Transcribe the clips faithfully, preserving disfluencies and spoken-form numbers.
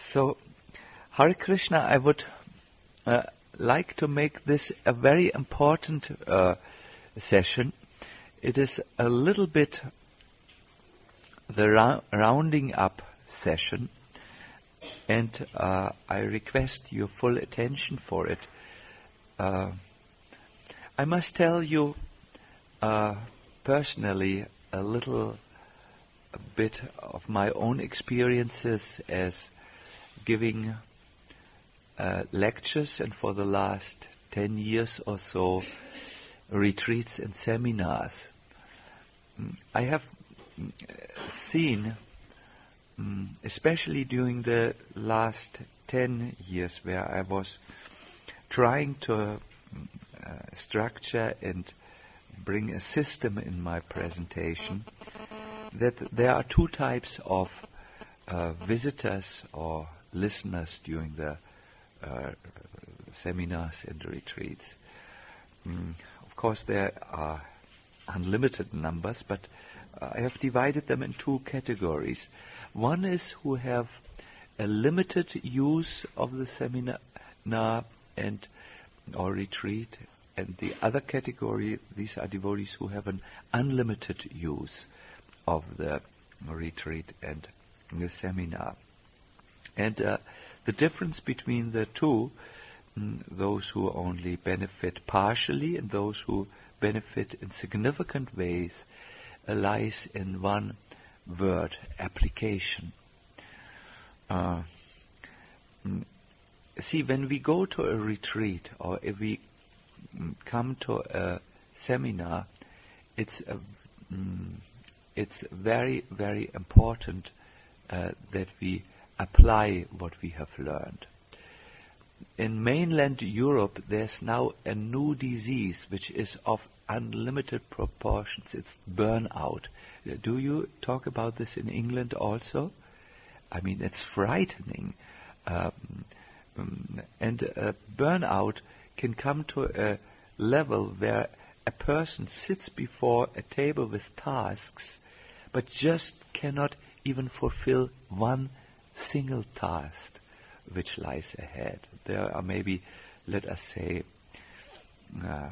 So, Hare Krishna, I would uh, like to make this a very important uh, session. It is a little bit the ra- rounding up session, and uh, I request your full attention for it. Uh, I must tell you uh, personally a little a bit of my own experiences as giving uh, lectures, and for the last ten years or so, retreats and seminars. I have seen, especially during the last ten years, where I was trying to uh, structure and bring a system in my presentation, that there are two types of uh, visitors or listeners during the uh, seminars and retreats. Mm, of course, there are unlimited numbers, but uh, I have divided them in two categories. One is who have a limited use of the seminar and or retreat, and the other category, these are devotees who have an unlimited use of the retreat and the seminar. And uh, the difference between the two, mm, those who only benefit partially and those who benefit in significant ways, uh, lies in one word: application. Uh, mm, see, when we go to a retreat or if we mm, come to a seminar, it's a, mm, it's very, very important uh, that we apply what we have learned. In mainland Europe, there's now a new disease which is of unlimited proportions. It's burnout. Do you talk about this in England also? I mean, it's frightening. Um, um, and uh, burnout can come to a level where a person sits before a table with tasks, but just cannot even fulfill one single task which lies ahead. There are maybe, let us say, uh,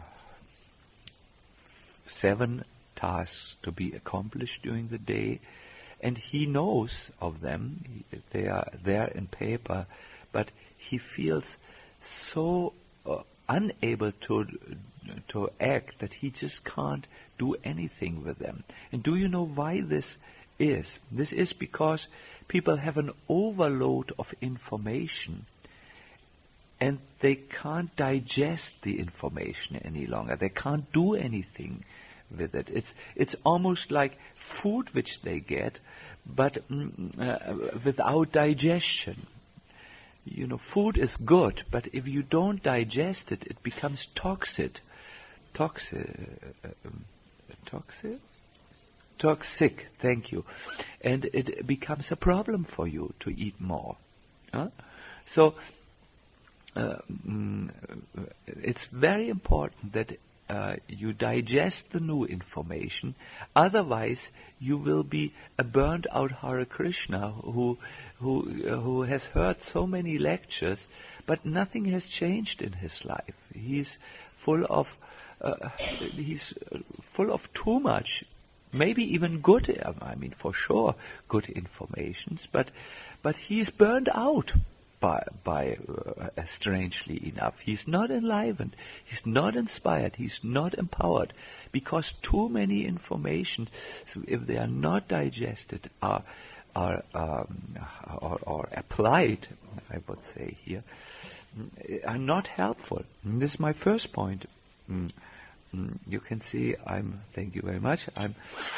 seven tasks to be accomplished during the day, and he knows of them. They are there in paper, but he feels so uh, unable to to act that he just can't do anything with them. And do you know why this is? This is because people have an overload of information, and they can't digest the information any longer. They can't do anything with it. It's it's almost like food which they get, but mm, uh, without digestion. You know, food is good, but if you don't digest it, it becomes toxic. Toxic. Uh, um, toxic? Toxic, thank you. And it becomes a problem for you to eat more. Huh? So, uh, mm, it's very important that uh, you digest the new information. Otherwise, you will be a burned out Hare Krishna who, who, uh, who has heard so many lectures, but nothing has changed in his life. He's full of, uh, he's full of too much. Maybe even good, I mean, for sure, good informations, but but he's burned out by, by uh, strangely enough. He's not enlivened, he's not inspired, he's not empowered, because too many information, so if they are not digested, are are um, or, or applied, I would say here, are not helpful. And this is my first point. Mm. You can see I'm, thank you very much, I'm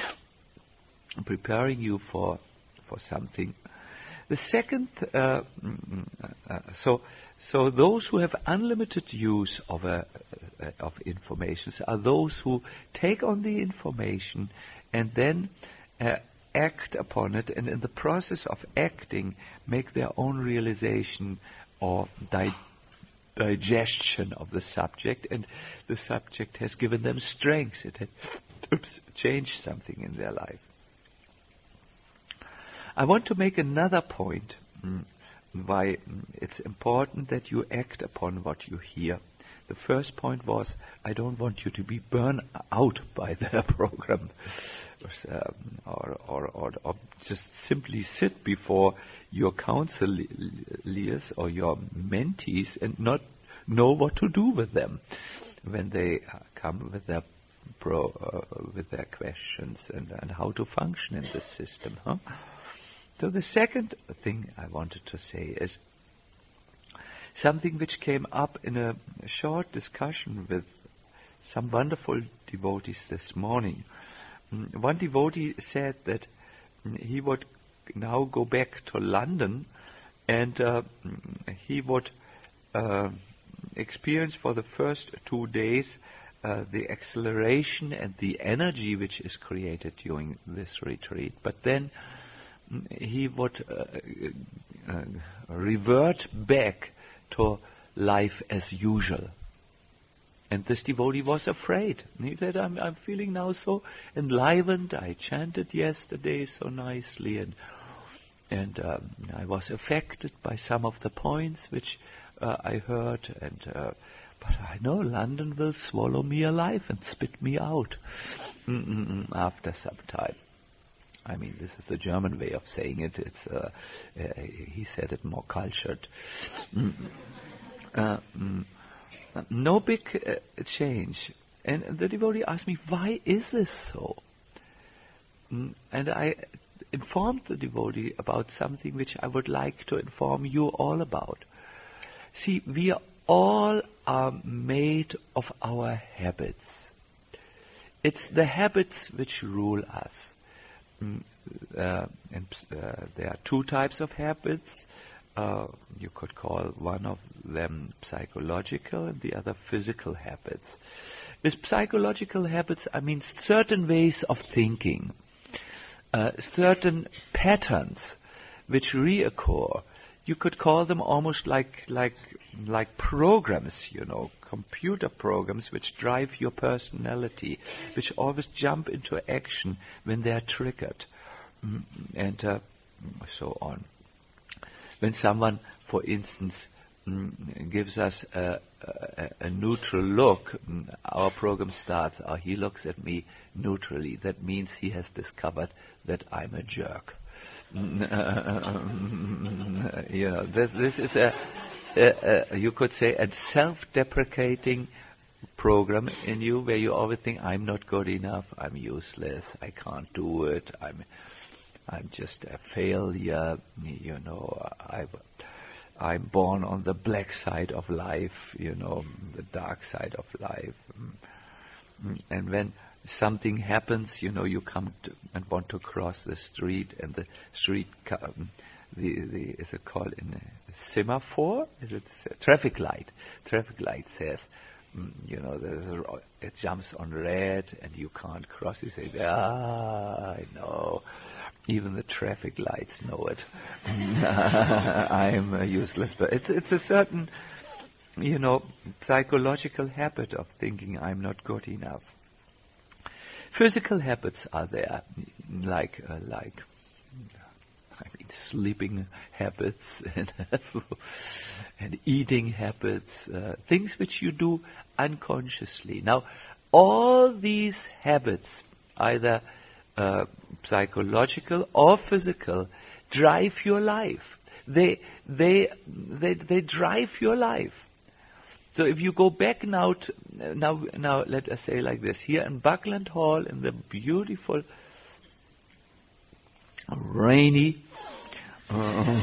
preparing you for for something. The second, uh, uh, so so those who have unlimited use of a, uh, of information are those who take on the information and then uh, act upon it, and in the process of acting make their own realization or di- digestion of the subject, and the subject has given them strength. It had oops, changed something in their life. I want to make another point. Mm, why it's important that you act upon what you hear. The first point was, I don't want you to be burned out by the program, um, or, or, or, or just simply sit before your counselors or your mentees and not know what to do with them when they come with their pro, uh, with their questions and, and how to function in this system. Huh? So the second thing I wanted to say is something which came up in a short discussion with some wonderful devotees this morning. One devotee said that he would now go back to London and uh, he would uh, experience for the first two days uh, the acceleration and the energy which is created during this retreat. But then he would uh, uh, revert back to life as usual. And this devotee was afraid. He said, I'm, I'm feeling now so enlivened. I chanted yesterday so nicely, and and um, I was affected by some of the points which uh, I heard. And uh, but I know London will swallow me alive and spit me out Mm-mm-mm, after some time. I mean, this is the German way of saying it. It's uh, uh, he said it more cultured. Mm. Uh, mm. No big uh, change. And the devotee asked me, why is this so? Mm. And I informed the devotee about something which I would like to inform you all about. See, we all are made of our habits. It's the habits which rule us. Mm, uh, and uh, there are two types of habits. Uh, you could call one of them psychological and the other physical habits. With psychological habits, I mean certain ways of thinking, uh, certain patterns which reoccur. You could call them almost like like like programs, you know, computer programs which drive your personality, which always jump into action when they are triggered, mm, and uh, so on. When someone, for instance, mm, gives us a, a, a neutral look, mm, our program starts, or he looks at me neutrally. That means he has discovered that I'm a jerk. You know, this, this is a, a, a, you could say, a self-deprecating program in you, where you always think, I'm not good enough, I'm useless, I can't do it, I'm I'm just a failure, you know, I, I'm born on the black side of life, you know, the dark side of life. And when something happens, you know, you come to and want to cross the street, and the street, um, the, the is it called in a semaphore? Is it a traffic light? Traffic light says, mm, you know, there's a, it jumps on red, and you can't cross. You say, ah, I know. Even the traffic lights know it. I'm uh, useless. But it's, it's a certain, you know, psychological habit of thinking I'm not good enough. Physical habits are there, like, uh, like, I mean, sleeping habits and, and eating habits, uh, things which you do unconsciously. Now, all these habits, either Uh, psychological or physical, drive your life. They, they, they, they drive your life. So if you go back now, to, now, now let us say like this: here in Buckland Hall, in the beautiful, rainy, uh,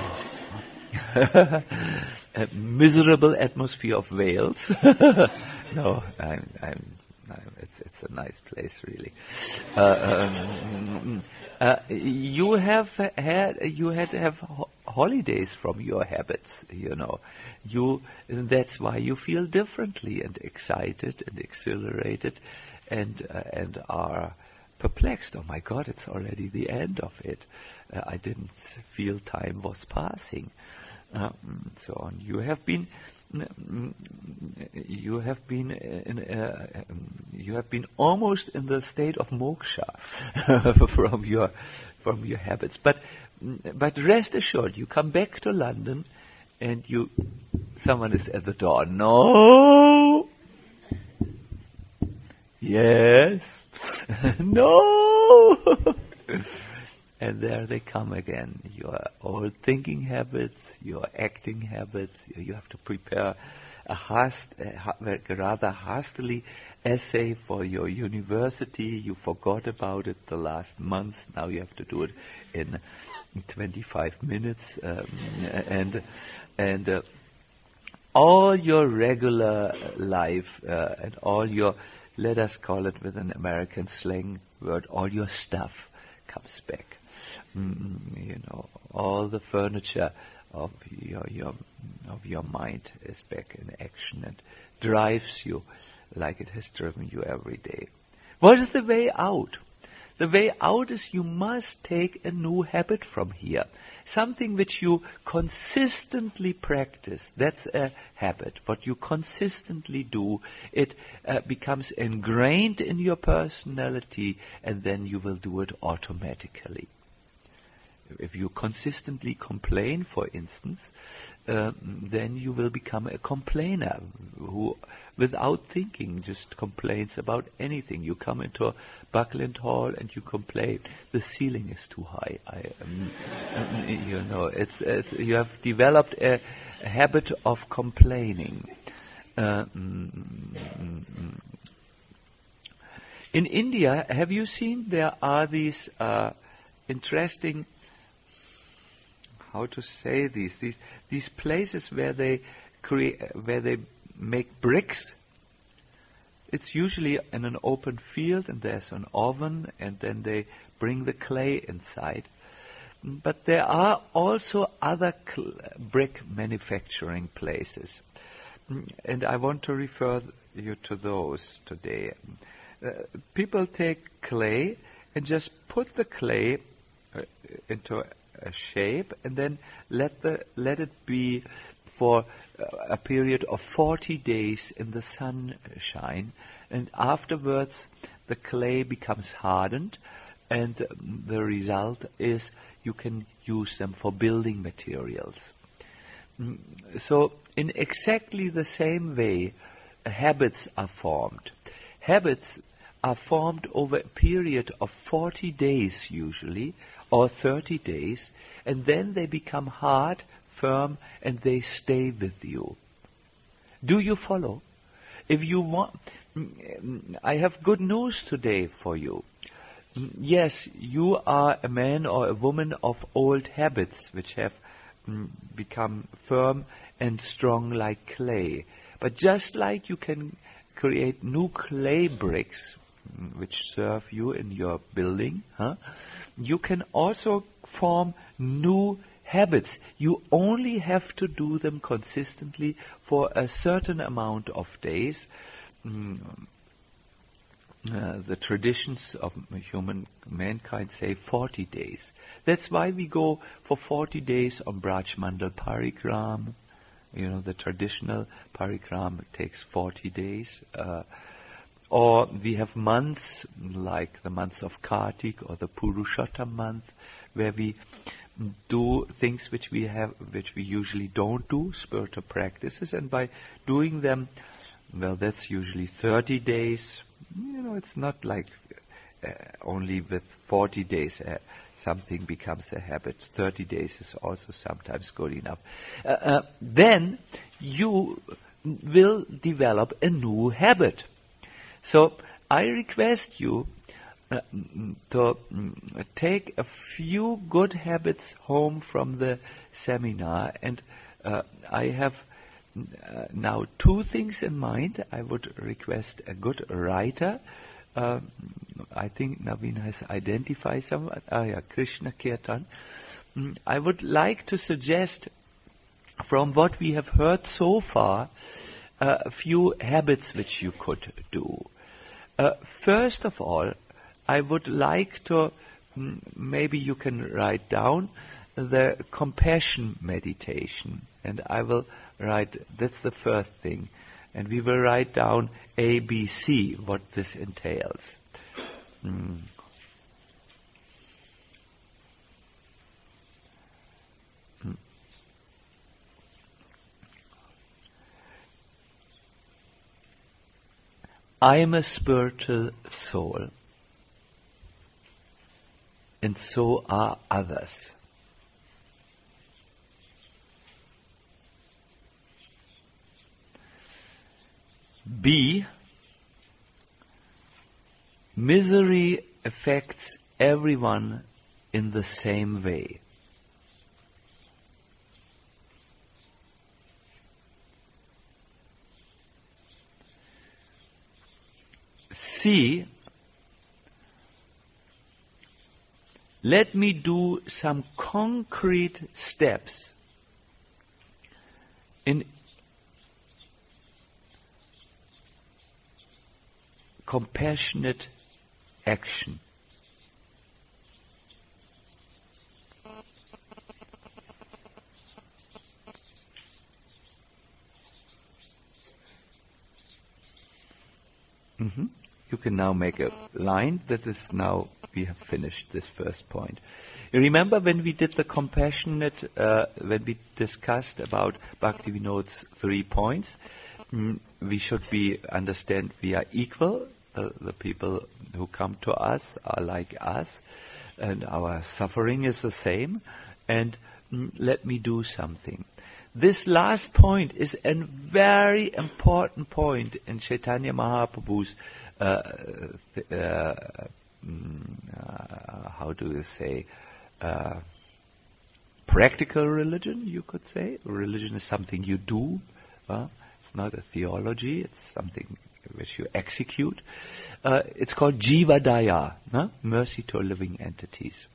miserable atmosphere of Wales. no, I'm. I'm No, it's it's a nice place, really. Uh, um, uh, you have had you had to have ho- holidays from your habits, you know. You that's why you feel differently and excited and exhilarated, and uh, and are perplexed. Oh my God, it's already the end of it. Uh, I didn't feel time was passing. Um, so on. You have been. You have been in, uh, you have been almost in the state of moksha from your from your habits. But but rest assured, you come back to London, and you, someone is at the door. No. Yes. No. And there they come again. Your old thinking habits, your acting habits. You have to prepare a, hast, a rather hastily essay for your university. You forgot about it the last month. Now you have to do it in twenty-five minutes. Um, and and uh, all your regular life uh, and all your, let us call it with an American slang word, all your stuff comes back. Mm, you know, all the furniture of your, your of your mind is back in action and drives you like it has driven you every day. What is the way out? The way out is you must take a new habit from here. Something which you consistently practice. That's a habit. What you consistently do, it uh, becomes ingrained in your personality, and then you will do it automatically. If you consistently complain, for instance, uh, then you will become a complainer who, without thinking, just complains about anything. You come into a Buckland Hall and you complain, the ceiling is too high. I, um, you know, it's, it's you have developed a, a habit of complaining. Uh, mm, mm, mm. In India, have you seen there are these uh, interesting, how to say these these these places where they create, where they make bricks. It's usually in an open field, and there's an oven, and then they bring the clay inside. But there are also other cl- brick manufacturing places, and I want to refer you to those today. Uh, people take clay and just put the clay uh, into a shape, and then let the let it be for a period of forty days in the sunshine, and afterwards the clay becomes hardened, and the result is you can use them for building materials. So in exactly the same way, habits are formed. Habits are formed over a period of forty days usually, or thirty days, and then they become hard, firm, and they stay with you. Do you follow? If you want, I have good news today for you. Yes, you are a man or a woman of old habits which have mm, become firm and strong like clay. But just like you can create new clay bricks which serve you in your building, huh? You can also form new habits. You only have to do them consistently for a certain amount of days. Mm, uh, the traditions of human mankind say forty days. That's why we go for forty days on Braj Mandal Parigram. You know, the traditional parigram takes forty days. Uh, Or we have months like the months of Kartik or the Purushottam month, where we do things which we have, which we usually don't do, spiritual practices, and by doing them, well, that's usually thirty days. You know, it's not like uh, only with forty days uh, something becomes a habit. thirty days is also sometimes good enough. Uh, uh, then you will develop a new habit. So I request you uh, to um, take a few good habits home from the seminar, and uh, I have uh, now two things in mind. I would request a good writer. Uh, I think Naveen has identified someone. Ah, yeah, Krishna Kirtan. Mm, I would like to suggest, from what we have heard so far, uh, a few habits which you could do. Uh, first of all, I would like to, mm, maybe you can write down the compassion meditation. And I will write, that's the first thing. And we will write down A, B, C, what this entails. Mm. I am a spiritual soul, and so are others. B. Misery affects everyone in the same way. C. Let me do some concrete steps in compassionate action. Mm-hmm. You can now make a line. That is now, we have finished this first point. You remember when we did the compassionate, uh, when we discussed about Bhaktivinoda's three points, mm, we should be, understand we are equal. Uh, the people who come to us are like us, and our suffering is the same, and mm, let me do something. This last point is a very important point in Chaitanya Mahaprabhu's, uh, th- uh, mm, uh, how do you say, uh, practical religion, you could say. Religion is something you do. Uh, it's not a theology, it's something which you execute. Uh, it's called Jiva Daya, huh? Mercy to living entities.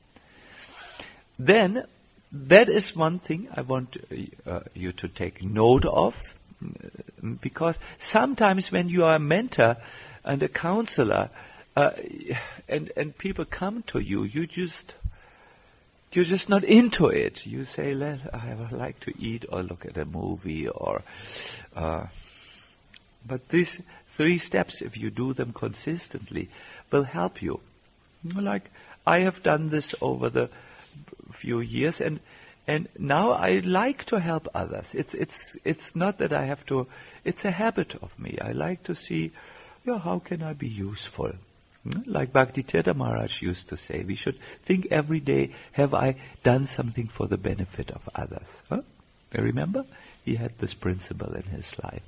Then, that is one thing I want uh, you to take note of, because sometimes when you are a mentor and a counselor, uh, and and people come to you, you just you're just not into it. You say, I would like to eat or look at a movie, or. Uh, but these three steps, if you do them consistently, will help you. Like I have done this over the few years, and and now I like to help others. It's it's it's not that I have to. It's a habit of me. I like to see, yeah, how can I be useful? Like Bhakti-tirtha Maharaj used to say, we should think every day: have I done something for the benefit of others? Huh? You remember, he had this principle in his life.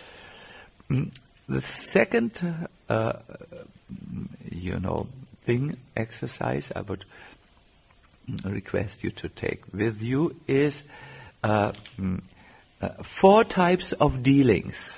Mm. The second, uh, you know, thing, exercise I would request you to take with you is uh, uh, four types of dealings.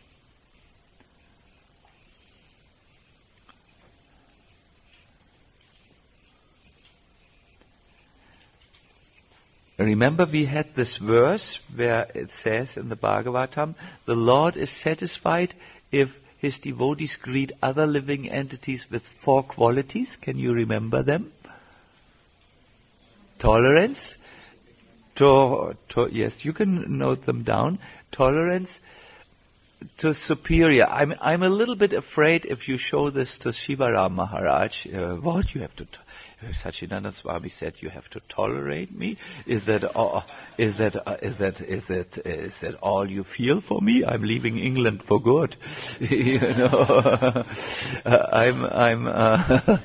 Remember, we had this verse where it says in the Bhagavatam, the Lord is satisfied if his devotees greet other living entities with four qualities. Can you remember them? Tolerance. To, to, yes, you can note them down. Tolerance to superior. I'm I'm a little bit afraid if you show this to Shivaram Maharaj. Uh, what you have to... T- Sachinanda Swami said, you have to tolerate me. Is that all, is that uh, is that is that is that all you feel for me? I'm leaving England for good. you know, uh, I'm I'm. Uh,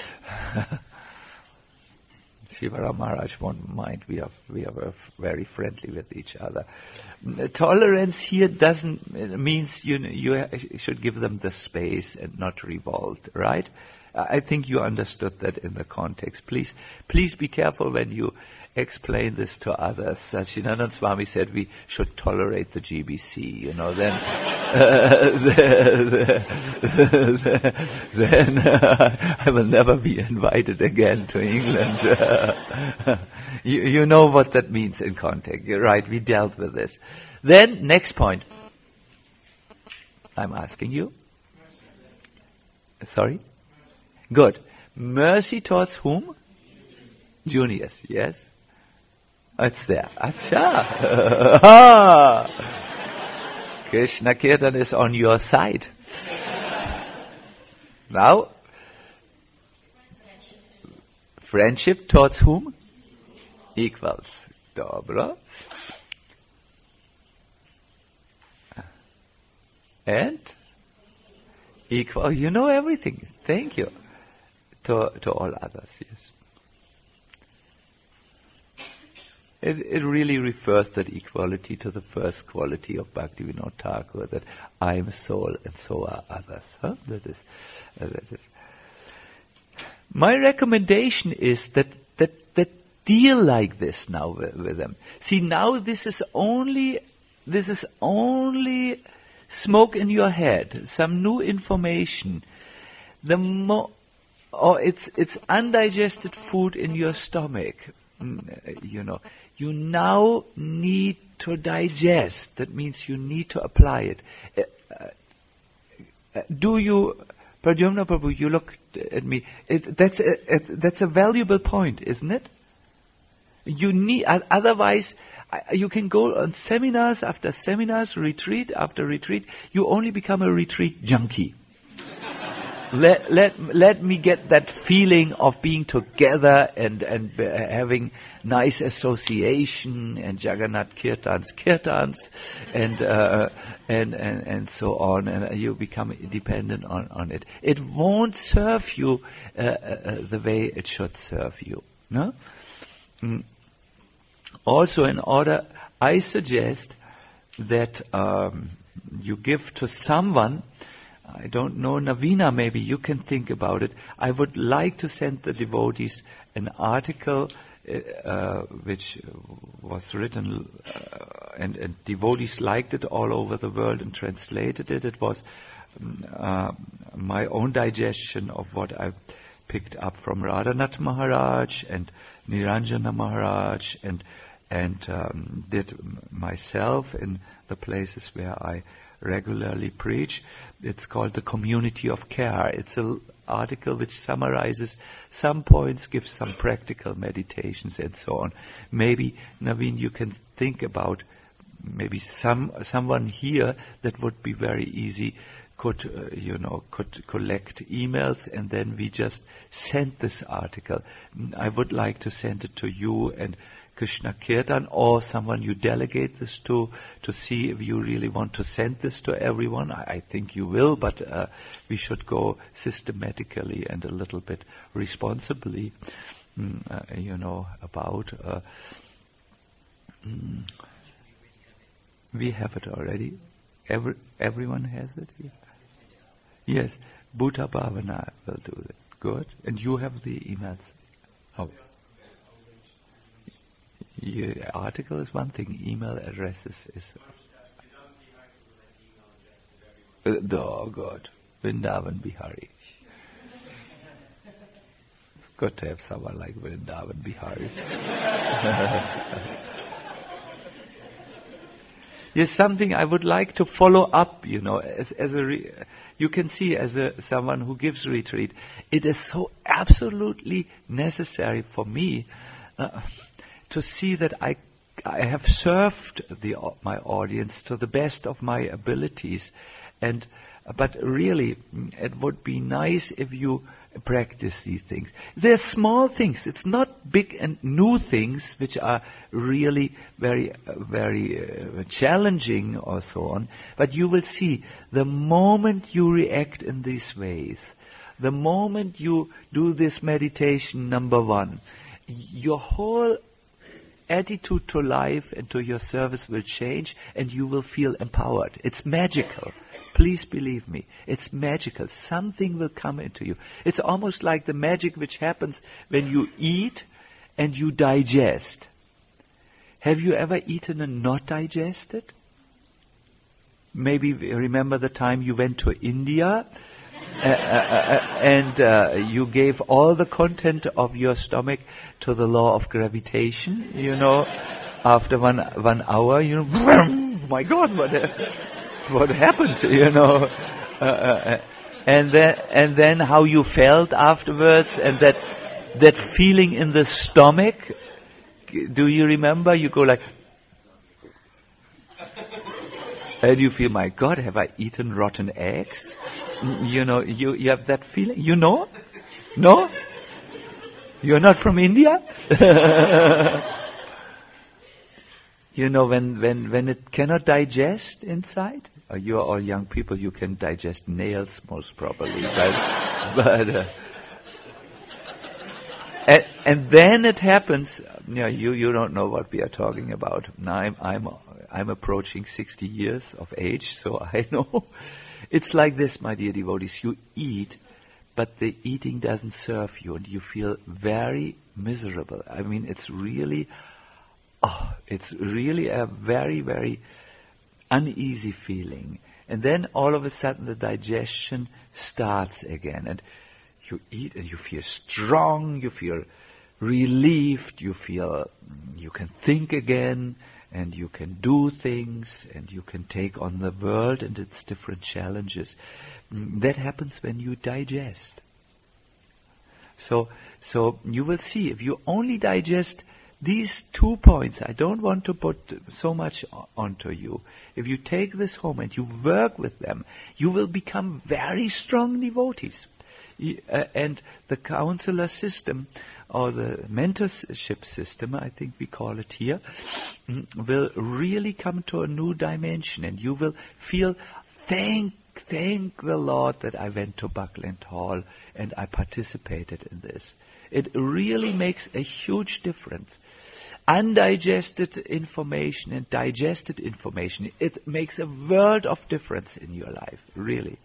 Shivaram Maharaj won't mind. We are we are very friendly with each other. Tolerance here doesn't means you you should give them the space and not revolt, right? I think you understood that in the context. Please, please be careful when you explain this to others. Sachinanda Swami said we should tolerate the G B C. You know, then, uh, the, the, the, then uh, I will never be invited again to England. Uh, you, you know what that means in context. You're right. We dealt with this. Then next point. I'm asking you. Sorry. Good. Mercy towards whom? Juniors, yes? It's there. Acha. Krishna Kirtan is on your side. Now, friendship towards whom? Equals. Dobro. And Equal. You know everything. Thank you. To to all others, yes. It, it really refers that equality to the first quality of Bhaktivinoda Thakur, that I am soul and so are others. Huh? That is, uh, that is. My recommendation is that that that deal like this now with, with them. See, now this is only this is only smoke in your head, some new information. The more, or it's it's undigested food in your stomach. You know, you now need to digest. That means you need to apply it. Uh, uh, do you, Pradyumna Prabhu, you look at me. It, that's a, it, that's a valuable point, isn't it? You need, otherwise, you can go on seminars after seminars, retreat after retreat. You only become a retreat junkie. Let let let me get that feeling of being together and and uh, having nice association and Jagannath Kirtans, Kirtans, and uh, and and and so on, and you become dependent on on it. It won't serve you uh, uh, the way it should serve you. No. Mm. Also, in order, I suggest that um, you give to someone. I don't know, Navina, maybe you can think about it. I would like to send the devotees an article uh, which was written, uh, and, and devotees liked it all over the world and translated it. It was uh, my own digestion of what I picked up from Radhanath Maharaj and Niranjana Maharaj, and and um, did myself in the places where I regularly preach. It's called The Community of Care. It's an article which summarizes some points, gives some practical meditations and so on. Maybe, Naveen, you can think about maybe some someone here that would be very easy, could, uh, you know, could collect emails, and then we just send this article. I would like to send it to you and Krishna Kirtan, or someone you delegate this to, to see if you really want to send this to everyone. I, I think you will, but uh, we should go systematically and a little bit responsibly, mm, uh, you know, about. Uh, mm, we have it already. Every, everyone has it here? Yes. Bhuta Bhavana will do that. Good. And you have the emails. Oh. Your article is one thing, email addresses is... Uh, oh, God. Vrindavan Bihari. It's good to have someone like Vrindavan Bihari. Yes, something I would like to follow up, you know, as, as a... Re- you can see as a someone who gives retreat, it is so absolutely necessary for me... Uh, to see that I I have served the my audience to the best of my abilities, and but really it would be nice if you practice these things. They're small things. It's not big and new things which are really very uh, very uh, challenging or so on. But you will see the moment you react in these ways, the moment you do this meditation number one, your whole attitude to life and to your service will change, and you will feel empowered. It's magical. Please believe me. It's magical. Something will come into you. It's almost like the magic which happens when you eat and you digest. Have you ever eaten and not digested? Maybe remember the time you went to India Uh, uh, uh, and uh, you gave all the content of your stomach to the law of gravitation, you know. After one one hour, you know, my God, what what happened, you know? Uh, uh, and then and then how you felt afterwards, and that that feeling in the stomach. Do you remember? You go like, and you feel, my God, have I eaten rotten eggs? You know, you, you have that feeling. You know? No? You're not from India? You know, when, when, when it cannot digest inside, uh, you are all young people, you can digest nails most probably, but, but uh, and, and then it happens, you know, you, you don't know what we are talking about. Now I'm, I'm, I'm approaching sixty years of age, so I know. It's like this, my dear devotees, you eat, but the eating doesn't serve you, and you feel very miserable. I mean, it's really... Oh, it's really a very, very uneasy feeling. And then all of a sudden the digestion starts again. And you eat and you feel strong, you feel relieved, you feel you can think again, and you can do things, and you can take on the world and its different challenges. That happens when you digest. So, so you will see, if you only digest these two points, I don't want to put so much onto you. If you take this home and you work with them, you will become very strong devotees. Uh, and the counselor system, or the mentorship system, I think we call it here, will really come to a new dimension, and you will feel, thank, thank the Lord that I went to Buckland Hall and I participated in this. It really makes a huge difference. Undigested information and digested information, it makes a world of difference in your life, really.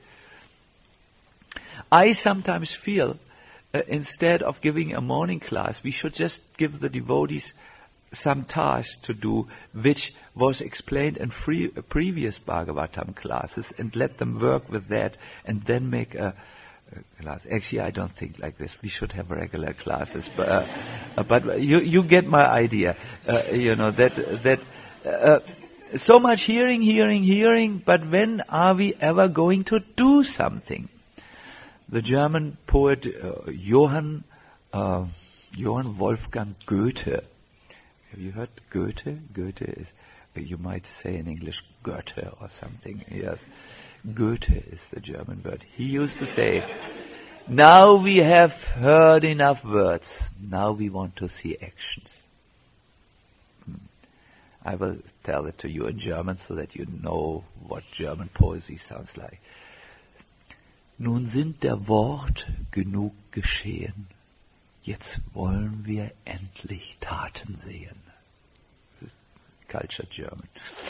I sometimes feel, uh, instead of giving a morning class, we should just give the devotees some tasks to do, which was explained in free, uh, previous Bhagavatam classes, and let them work with that, and then make a class. Actually, I don't think like this. We should have regular classes, but uh, uh, but you you get my idea. Uh, you know that that uh, so much hearing, hearing, hearing. But when are we ever going to do something? The German poet uh, Johann uh, Johann Wolfgang Goethe. Have you heard Goethe? Goethe is, you might say in English, Goethe or something. Yes. Goethe is the German word. He used to say, now we have heard enough words. Now we want to see actions. Hmm. I will tell it to you in German so that you know what German poesy sounds like. Nun sind der Wort genug geschehen. Jetzt wollen wir endlich Taten sehen. This is cultured German.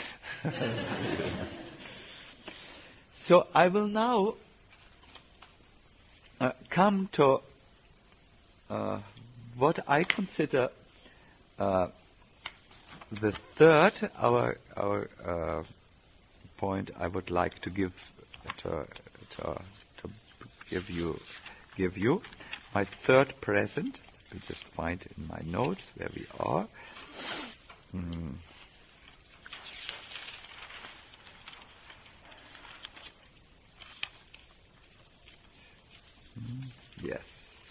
So I will now uh, come to uh, what I consider uh, the third, our our uh, point I would like to give to, to, to give you give you my third present. Let me just find in my notes where we are. Mm. Yes.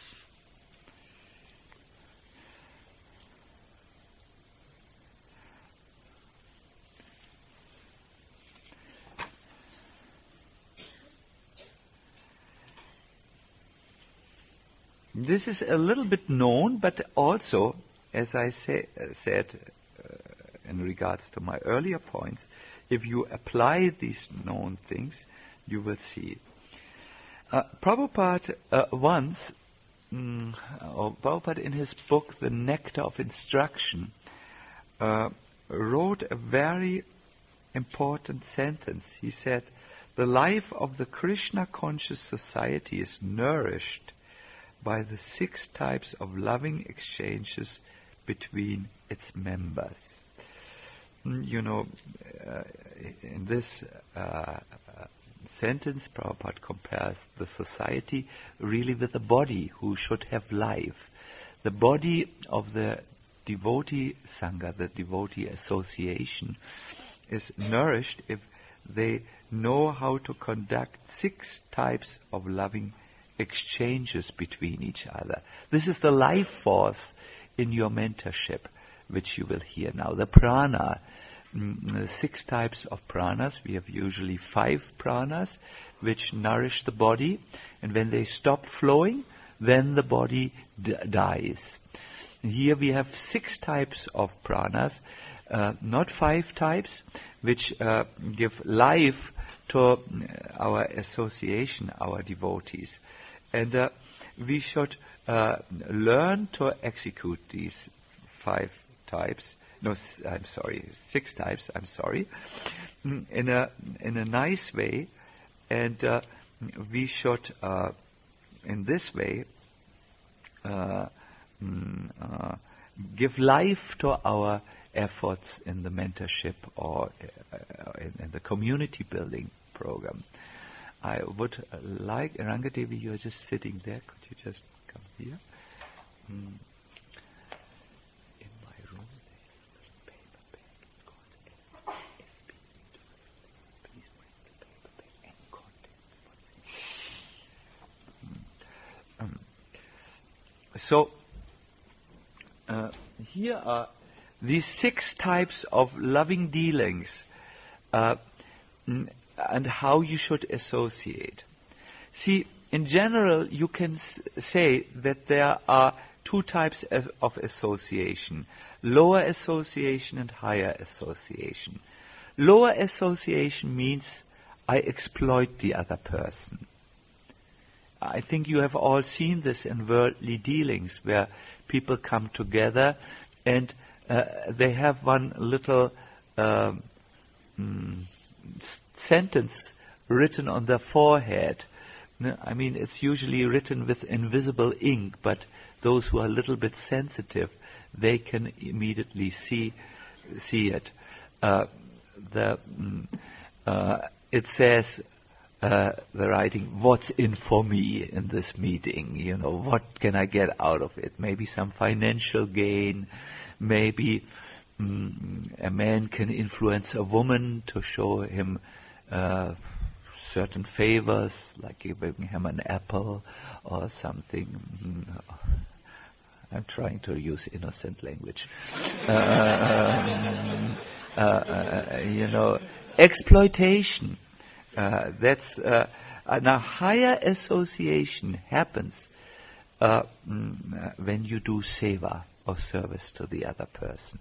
This is a little bit known, but also, as I say, uh, said uh, in regards to my earlier points, if you apply these known things, you will see. Uh, Prabhupada uh, once, mm, or Prabhupada in his book, The Nectar of Instruction, uh, wrote a very important sentence. He said, the life of the Krishna-conscious society is nourished by the six types of loving exchanges between its members. Mm, you know, uh, in this uh, sentence, Prabhupada compares the society really with the body who should have life. The body of the devotee sangha, the devotee association, is nourished if they know how to conduct six types of loving exchanges between each other. This is the life force in your mentorship, which you will hear now. The prana, mm, six types of pranas. We have usually five pranas which nourish the body, and when they stop flowing, then the body d- dies. And here we have six types of pranas uh, not five types, which uh, give life to our association, our devotees. And uh, we should uh, learn to execute these five types. No, s- I'm sorry, six types, I'm sorry, mm, in a, in a nice way. And uh, we should, uh, in this way, uh, mm, uh, give life to our efforts in the mentorship or uh, in, in the community building program. I would uh, like, Rangadevi, you're just sitting there. Could you just come here? Mm. In my room, there's a paper bag called F P. Please bring the paper bag and content. Um, so, uh, here are these six types of loving dealings uh, n- and how you should associate. See, in general, you can s- say that there are two types of, of association, lower association and higher association. Lower association means I exploit the other person. I think you have all seen this in worldly dealings where people come together and uh, they have one little um, mm, s- sentence written on their forehead. No, I mean, it's usually written with invisible ink, but those who are a little bit sensitive, they can immediately see see it. Uh, the mm, uh, it says. Uh, the writing, what's in for me in this meeting? You know, what can I get out of it? Maybe some financial gain. Maybe mm, a man can influence a woman to show him uh, certain favors, like giving him an apple or something. Mm, I'm trying to use innocent language. Uh, um, uh, uh, you know, exploitation. Uh, that's uh, now higher association happens uh, mm, when you do seva or service to the other person.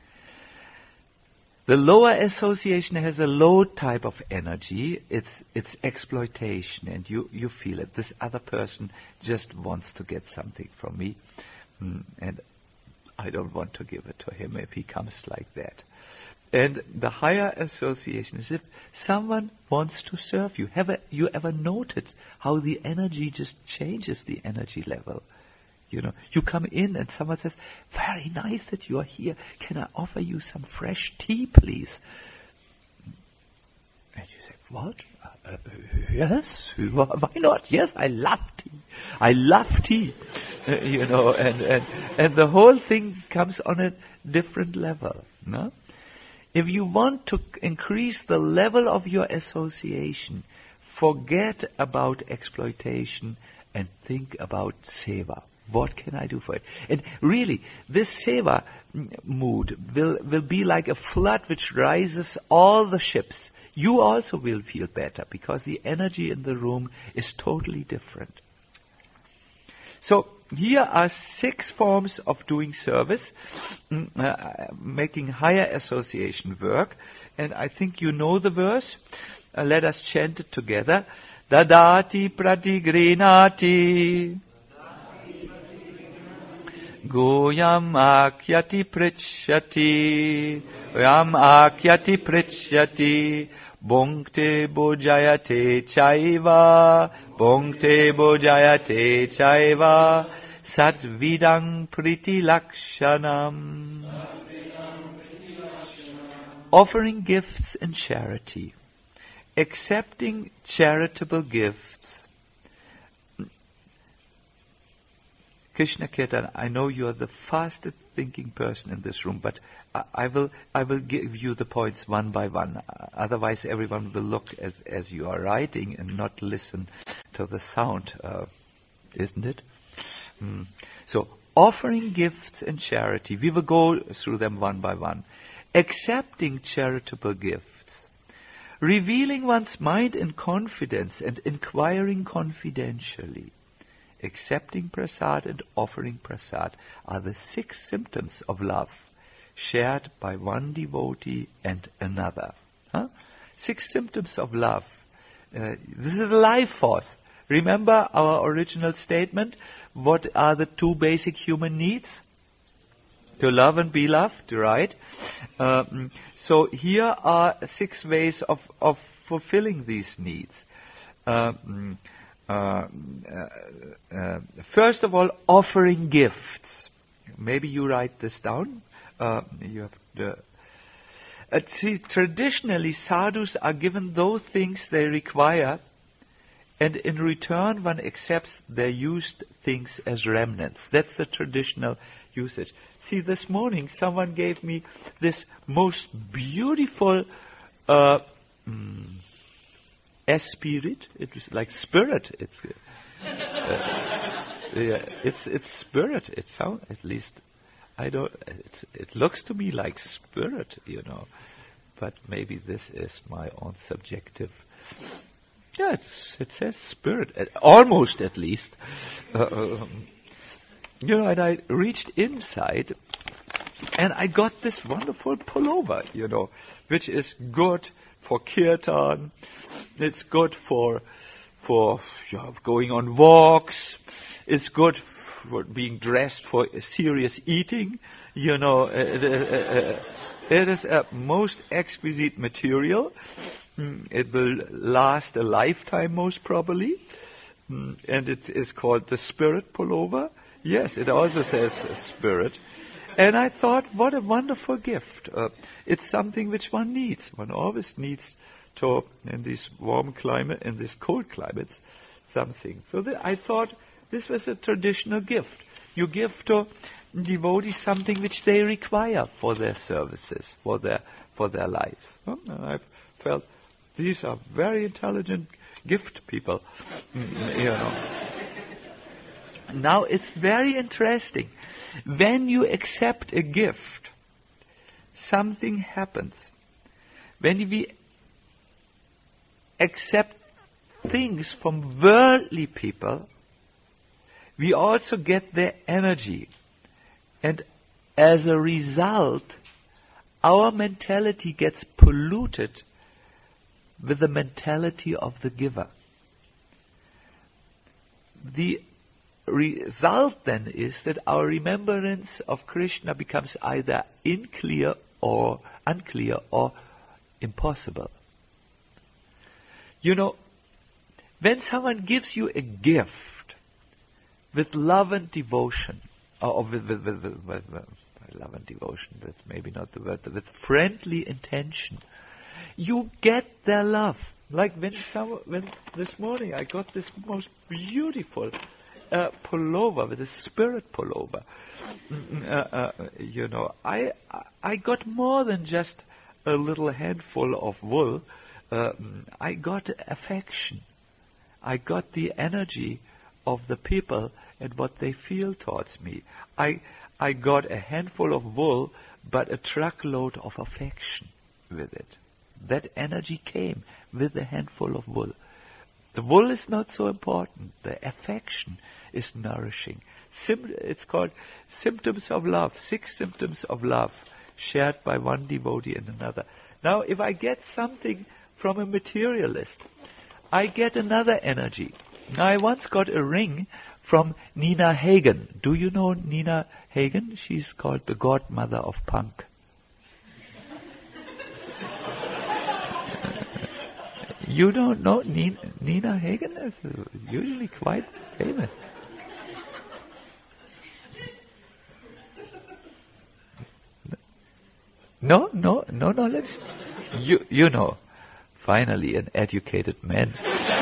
The lower association has a low type of energy. It's it's exploitation, and you, you feel it. This other person just wants to get something from me, mm, and I don't want to give it to him if he comes like that. And the higher association is if someone wants to serve you. Have a, you ever noted how the energy just changes the energy level? You know, you come in and someone says, very nice that you are here. Can I offer you some fresh tea, please? And you say, what? Uh, uh, yes, why not? Yes, I love tea. I love tea. Uh, you know, and, and, and the whole thing comes on a different level, no? If you want to increase the level of your association, forget about exploitation and think about seva. What can I do for it? And really, this seva mood will, will be like a flood which rises all the ships. You also will feel better because the energy in the room is totally different. So, here are six forms of doing service, uh, making higher association work. And I think you know the verse. Uh, let us chant it together. Dadati pratigrinati. Goyam akyati pritchati. Yam akyati pritchati. Bhunkte bojayate chaiva. Bhunkte bojayate chaiva. Satvidang priti lakshanam. Offering gifts in charity. Accepting charitable gifts. Krishna Kirtan, I know you are the fastest thinking person in this room, but I, I will I will give you the points one by one. Uh, otherwise, everyone will look as as you are writing and not listen to the sound, uh, isn't it? Mm. So, offering gifts in charity. We will go through them one by one. Accepting charitable gifts. Revealing one's mind in confidence and inquiring confidentially. Accepting prasad and offering prasad are the six symptoms of love. shared by one devotee and another. Huh? Six symptoms of love. Uh, this is the life force. Remember our original statement? What are the two basic human needs? To love and be loved, right? Um, so here are six ways of, of fulfilling these needs. Um, uh, uh, uh, first of all, offering gifts. Maybe you write this down. Uh, you have the, uh, see, traditionally, sadhus are given those things they require, and in return one accepts their used things as remnants. That's the traditional usage. See, this morning someone gave me this most beautiful uh, mm, esprit. It was like spirit. It's uh, yeah, it's it's spirit. It sounds, at least I don't. It's, it looks to me like spirit, you know. But maybe this is my own subjective. Yeah, it's, it says spirit, uh, almost at least. Uh, um, you know, and I reached inside, and I got this wonderful pullover, you know, which is good for kirtan. It's good for for you know, going on walks. It's good for being dressed for serious eating. You know, it, it, it is a most exquisite material. It will last a lifetime, most probably. And it is called the Spirit Pullover. Yes, it also says Spirit. And I thought, what a wonderful gift. Uh, it's something which one needs. One always needs to, in this warm climate, in this cold climates, something. So th- I thought this was a traditional gift. You give to devotees something which they require for their services, for their for their lives. Huh? And I felt these are very intelligent gift people, you know. Now it's very interesting. When you accept a gift, something happens. When we accept things from worldly people, we also get their energy. And as a result, our mentality gets polluted with the mentality of the giver. The result then is that our remembrance of Krishna becomes either unclear or unclear or impossible. You know, when someone gives you a gift with love and devotion, or with, with, with, with, with, with love and devotion, that's maybe not the word, with friendly intention, you get their love. Like when some, when this morning I got this most beautiful uh, pullover, with a spirit pullover. Uh, uh, you know, I I got more than just a little handful of wool. Uh, I got affection. I got the energy of the people and what they feel towards me. I I got a handful of wool, but a truckload of affection with it. That energy came with a handful of wool. The wool is not so important. The affection is nourishing. Sim- it's called symptoms of love. Six symptoms of love shared by one devotee and another. Now, if I get something from a materialist, I get another energy. Now, I once got a ring from Nina Hagen. Do you know Nina Hagen? She's called the godmother of punk. You don't know Nina, Nina Hagen is usually quite famous. No, no, no knowledge? You, you know. Finally, an educated man.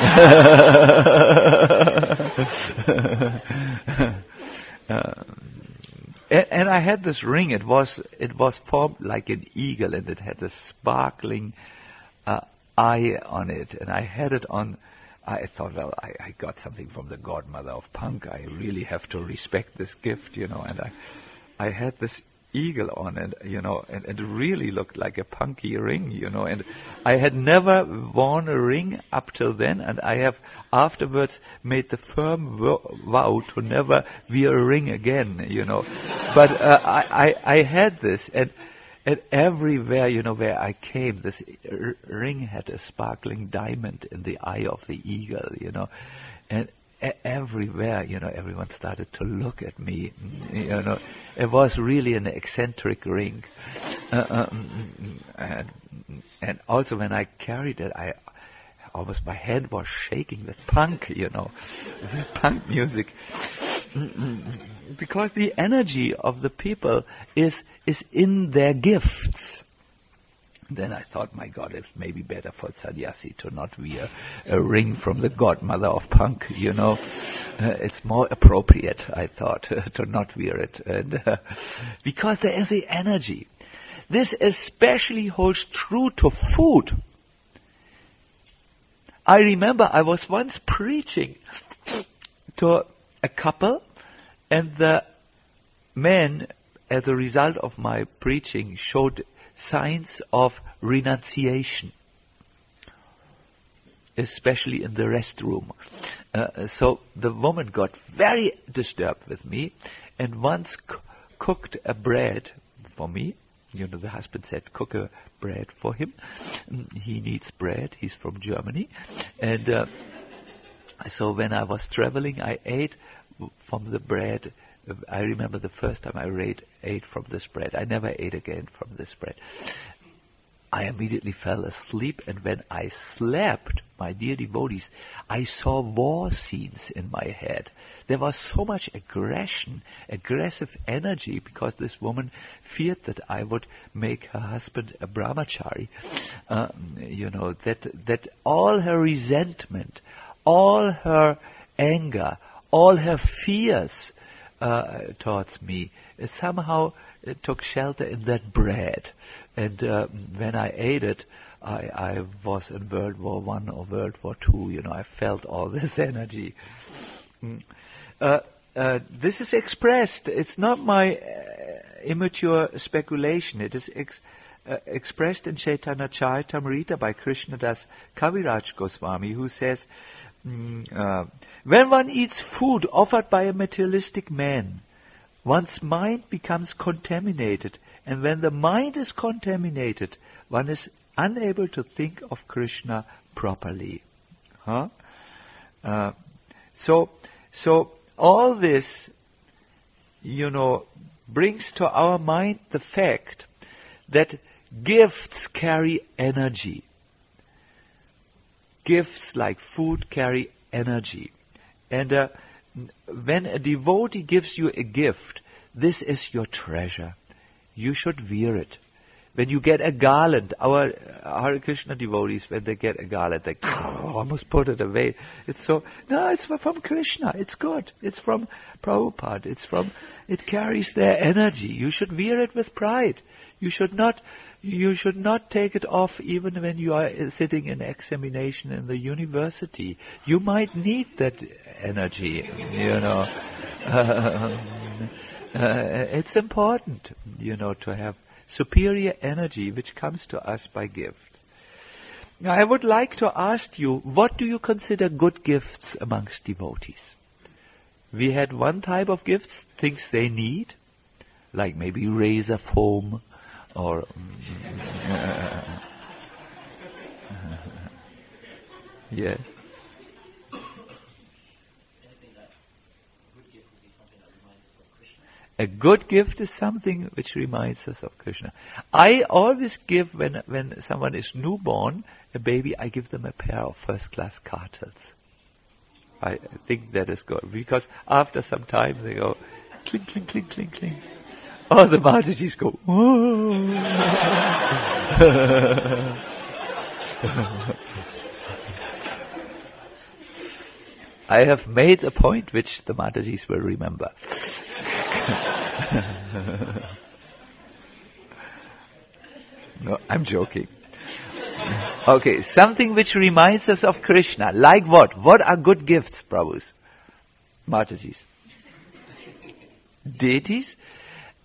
uh, and, and I had this ring. It was it was formed like an eagle, and it had a sparkling uh, eye on it. And I had it on. I thought, well, I, I got something from the godmother of punk. I really have to respect this gift, you know. And I, I had this eagle on it, you know, and it really looked like a punky ring, you know, and I had never worn a ring up till then, and I have afterwards made the firm vo- vow to never wear a ring again, you know. But uh, I, I, I had this, and, and everywhere, you know, where I came, this r- ring had a sparkling diamond in the eye of the eagle, you know, and everywhere, you know, everyone started to look at me. You know, it was really an eccentric ring, uh, um, and, and also when I carried it, I almost my head was shaking with punk, you know, with punk music, because the energy of the people is is in their gifts. Then I thought, my God, it's maybe better for Sannyasi to not wear a ring from the godmother of punk, you know. Uh, it's more appropriate, I thought, uh, to not wear it. And, uh, because there is the energy. This especially holds true to food. I remember I was once preaching to a couple, and the man, as a result of my preaching, showed signs of renunciation, especially in the restroom. Uh, so the woman got very disturbed with me, and once c- cooked a bread for me. You know, the husband said, cook a bread for him. He needs bread. He's from Germany. And uh, so when I was traveling, I ate from the bread. I remember the first time I ate, ate from this bread. I never ate again from this bread. I immediately fell asleep, and when I slept, my dear devotees, I saw war scenes in my head. There was so much aggression, aggressive energy, because this woman feared that I would make her husband a brahmachari. Uh, you know, that that all her resentment, all her anger, all her fears Uh, towards me, it somehow it took shelter in that bread. And uh, when I ate it, I, I was in World War One or World War Two. You know, I felt all this energy. Mm. Uh, uh, this is expressed. It's not my uh, immature speculation. It is ex- uh, expressed in Chaitanya Charitamrita by Krishnadas Kaviraj Goswami, who says, Mm, uh, when one eats food offered by a materialistic man, one's mind becomes contaminated, and when the mind is contaminated, one is unable to think of Krishna properly. Huh? Uh, so, so all this, you know, brings to our mind the fact that gifts carry energy. Gifts like food carry energy. And uh, when a devotee gives you a gift, this is your treasure. You should wear it. When you get a garland, our Hare Krishna devotees, when they get a garland, they almost put it away. It's so, no, it's from Krishna. It's good. It's from Prabhupada. It's from, it carries their energy. You should wear it with pride. You should not, you should not take it off even when you are sitting in examination in the university. You might need that energy, you know. Uh, uh, it's important, you know, to have superior energy which comes to us by gifts. Now, I would like to ask you, what do you consider good gifts amongst devotees? We had one type of gifts, things they need, like maybe razor foam, or uh, yes. A good gift is something which reminds us of Krishna. I always give, when when someone is newborn, a baby, I give them a pair of first-class cartels. I think that is good, because after some time they go, clink, clink, clink, clink, clink. Oh, the Matajis go, whoa. I have made a point which the Matajis will remember. No, I'm joking. Okay, something which reminds us of Krishna. Like what? What are good gifts, Prabhus? Matajis. Deities?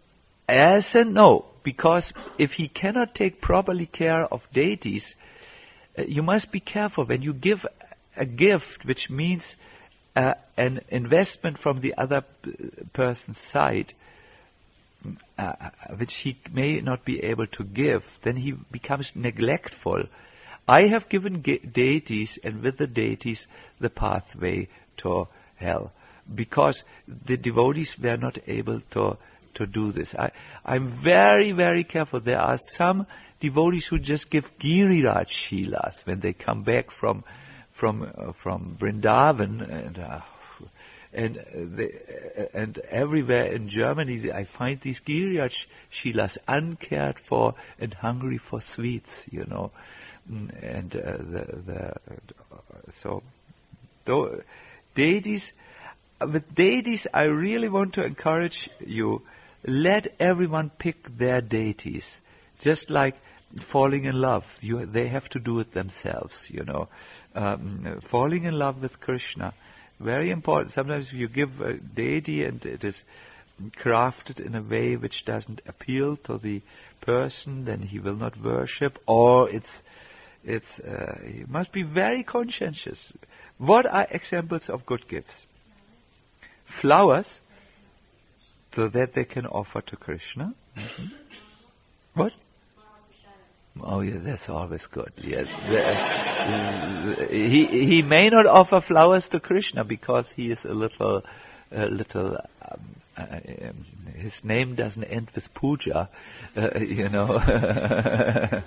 Yes and no, because if he cannot take properly care of deities, uh, you must be careful when you give a gift, which means uh, an investment from the other p- person's side, uh, which he may not be able to give, then he becomes neglectful. I have given ge- deities, and with the deities, the pathway to hell, because the devotees were not able to to do this. I, I'm very, very careful. There are some devotees who just give Giriraj Shilas when they come back from from uh, from Vrindavan, and uh, and uh, they, uh, and everywhere in Germany I find these Giriraj Shilas uncared for and hungry for sweets, you know, and uh, the the uh, so though deities. With deities, I really want to encourage you. Let everyone pick their deities, just like falling in love. You, they have to do it themselves, you know. Um, falling in love with Krishna, very important. Sometimes if you give a deity and it is crafted in a way which doesn't appeal to the person, then he will not worship. Or it's, it's. Uh, you must be very conscientious. What are examples of good gifts? Flowers, so that they can offer to Krishna. Mm-hmm. What? Oh, yeah, that's always good. Yes, uh, he he may not offer flowers to Krishna because he is a little, a little. Um, uh, his name doesn't end with puja, uh, you know. uh,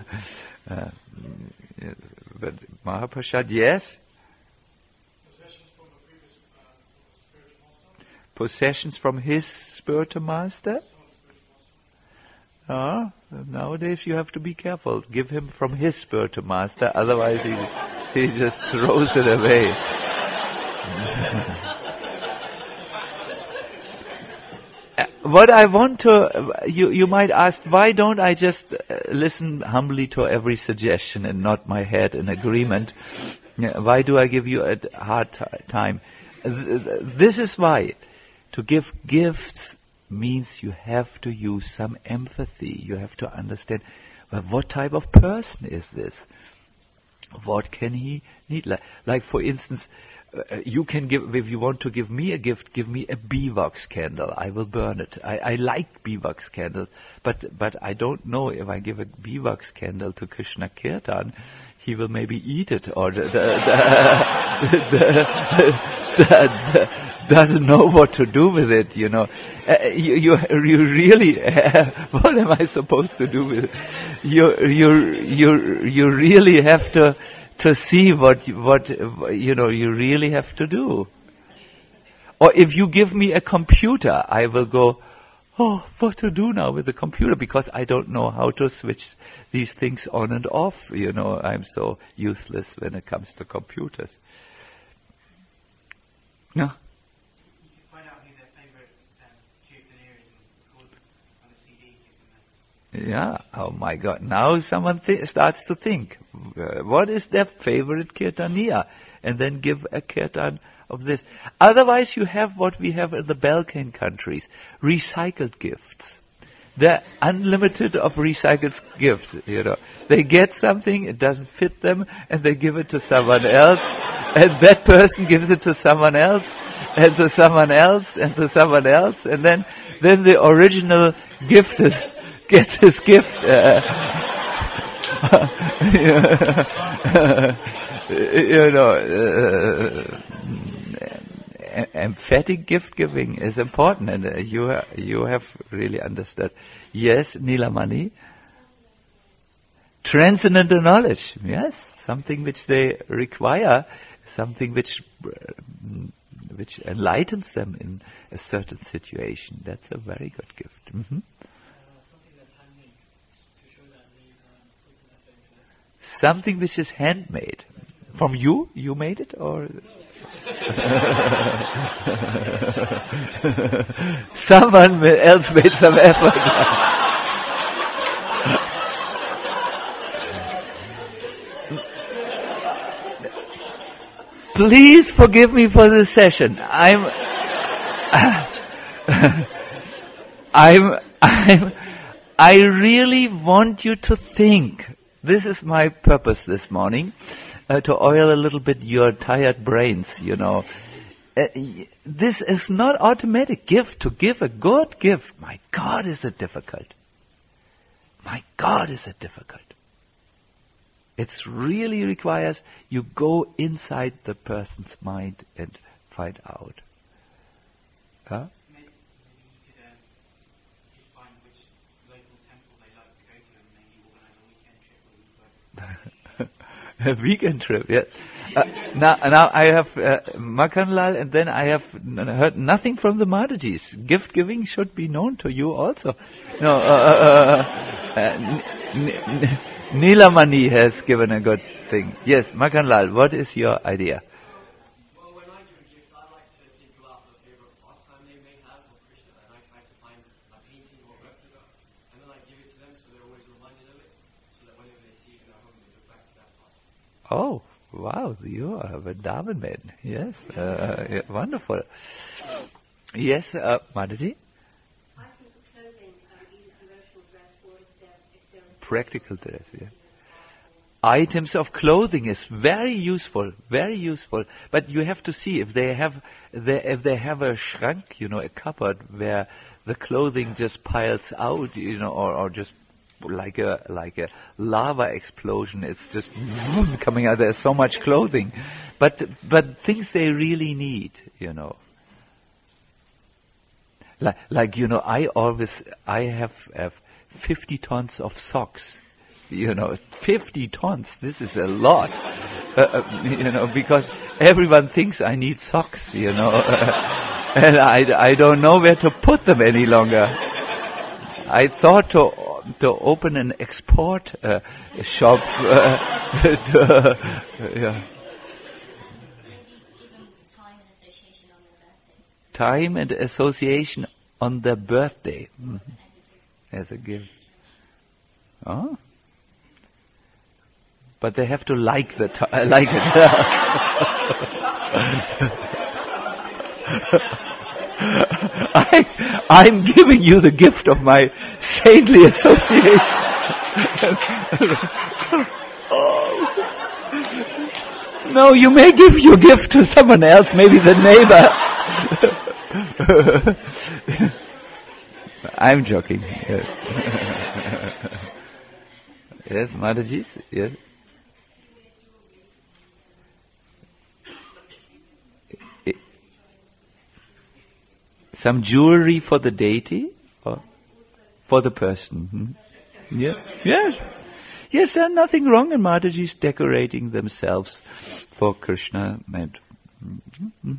but Mahaprasad, yes. Possessions from his spiritual master? Ah, nowadays you have to be careful. Give him from his spiritual master, otherwise he he just throws it away. What I want to, you you might ask, why don't I just listen humbly to every suggestion and nod my head in agreement? Why do I give you a hard t- time? This is why. To give gifts means you have to use some empathy. You have to understand, well, what type of person is this? What can he need? Like, like for instance, uh, you can give, if you want to give me a gift, give me a bee wax candle. I will burn it. I, I like bee wax candles, but but I don't know if I give a bee wax candle to Krishna Kirtan, he will maybe eat it or the, the, the, the, the, doesn't know what to do with it, you know. Uh, you, you, you really, uh, what am I supposed to do with it? You, you, you, you really have to, to see what, what, you know, you really have to do. Or if you give me a computer, I will go, oh, what to do now with the computer? Because I don't know how to switch these things on and off, you know. I'm so useless when it comes to computers. No? Yeah, oh my God. Now someone th- starts to think, uh, what is their favorite kirtaniya? And then give a kirtan of this. Otherwise you have what we have in the Balkan countries, recycled gifts. They're unlimited of recycled gifts, you know. They get something, it doesn't fit them, and they give it to someone else, and that person gives it to someone else, and to someone else, and to someone else, and then, then the original gift is, gets his gift. Uh, you know, uh, emphatic gift giving is important, and uh, you ha- you have really understood. Yes, Nilamani. Transcendental knowledge. Yes, something which they require, something which uh, which enlightens them in a certain situation. That's a very good gift. Mm-hmm. Something which is handmade. From you? You made it? Or someone else made some effort. Please forgive me for this session. I'm I'm I'm, I really want you to think. This is my purpose this morning, uh, to oil a little bit your tired brains, you know. Uh, this is not automatic gift. To give a good gift, my God, is it difficult. My God, is it difficult. It really requires you go inside the person's mind and find out. Huh? Maybe, maybe you could um, find which local temple they like to go to and maybe organise a weekend trip where you go. A weekend trip, yeah. Uh, now, now I have uh, Makanlal, and then I have n- heard nothing from the Madhajis. Gift giving should be known to you also. No, uh, uh, uh, uh, n- n- Nilamani has given a good thing. Yes, Makanlal, what is your idea? Well, when I give a gift, I like to think about the favorite pastime they may have of Krishna, and I try to find a painting or replica, and then I give it to them so they're always reminded of it, so that whenever they see it in their home, they look back to that pastime. Oh, wow, you are a Vrindavan man. Yes, uh, yeah, wonderful. Yes, uh, Madhaji? Items of clothing, um, either devotional dress or if they're, if they're Practical dress, yeah. Items of clothing is very useful, very useful. But you have to see if they have, they, if they have a shrunk, you know, a cupboard where the clothing just piles out, you know, or, or just like a like a lava explosion. It's just coming out. There's so much clothing, but but things they really need, you know. Like like you know, I always I have. have fifty tons of socks, you know, fifty tons, this is a lot, uh, uh, you know, because everyone thinks I need socks, you know, uh, and I, I don't know where to put them any longer. I thought to to open an export uh, shop. Uh, to, uh, yeah. Time and association on their birthday. Mm-hmm. As a gift. Oh. But they have to like the t- uh, like it. I, I'm giving you the gift of my saintly association. Oh. No, you may give your gift to someone else, maybe the neighbor. I'm joking. Yes, yes, Madhajis. Yes. Some jewelry for the deity, or for the person. Hmm? Yeah. Yes. Yes, there's nothing wrong in Madhajis decorating themselves for Krishna. And, mm-hmm.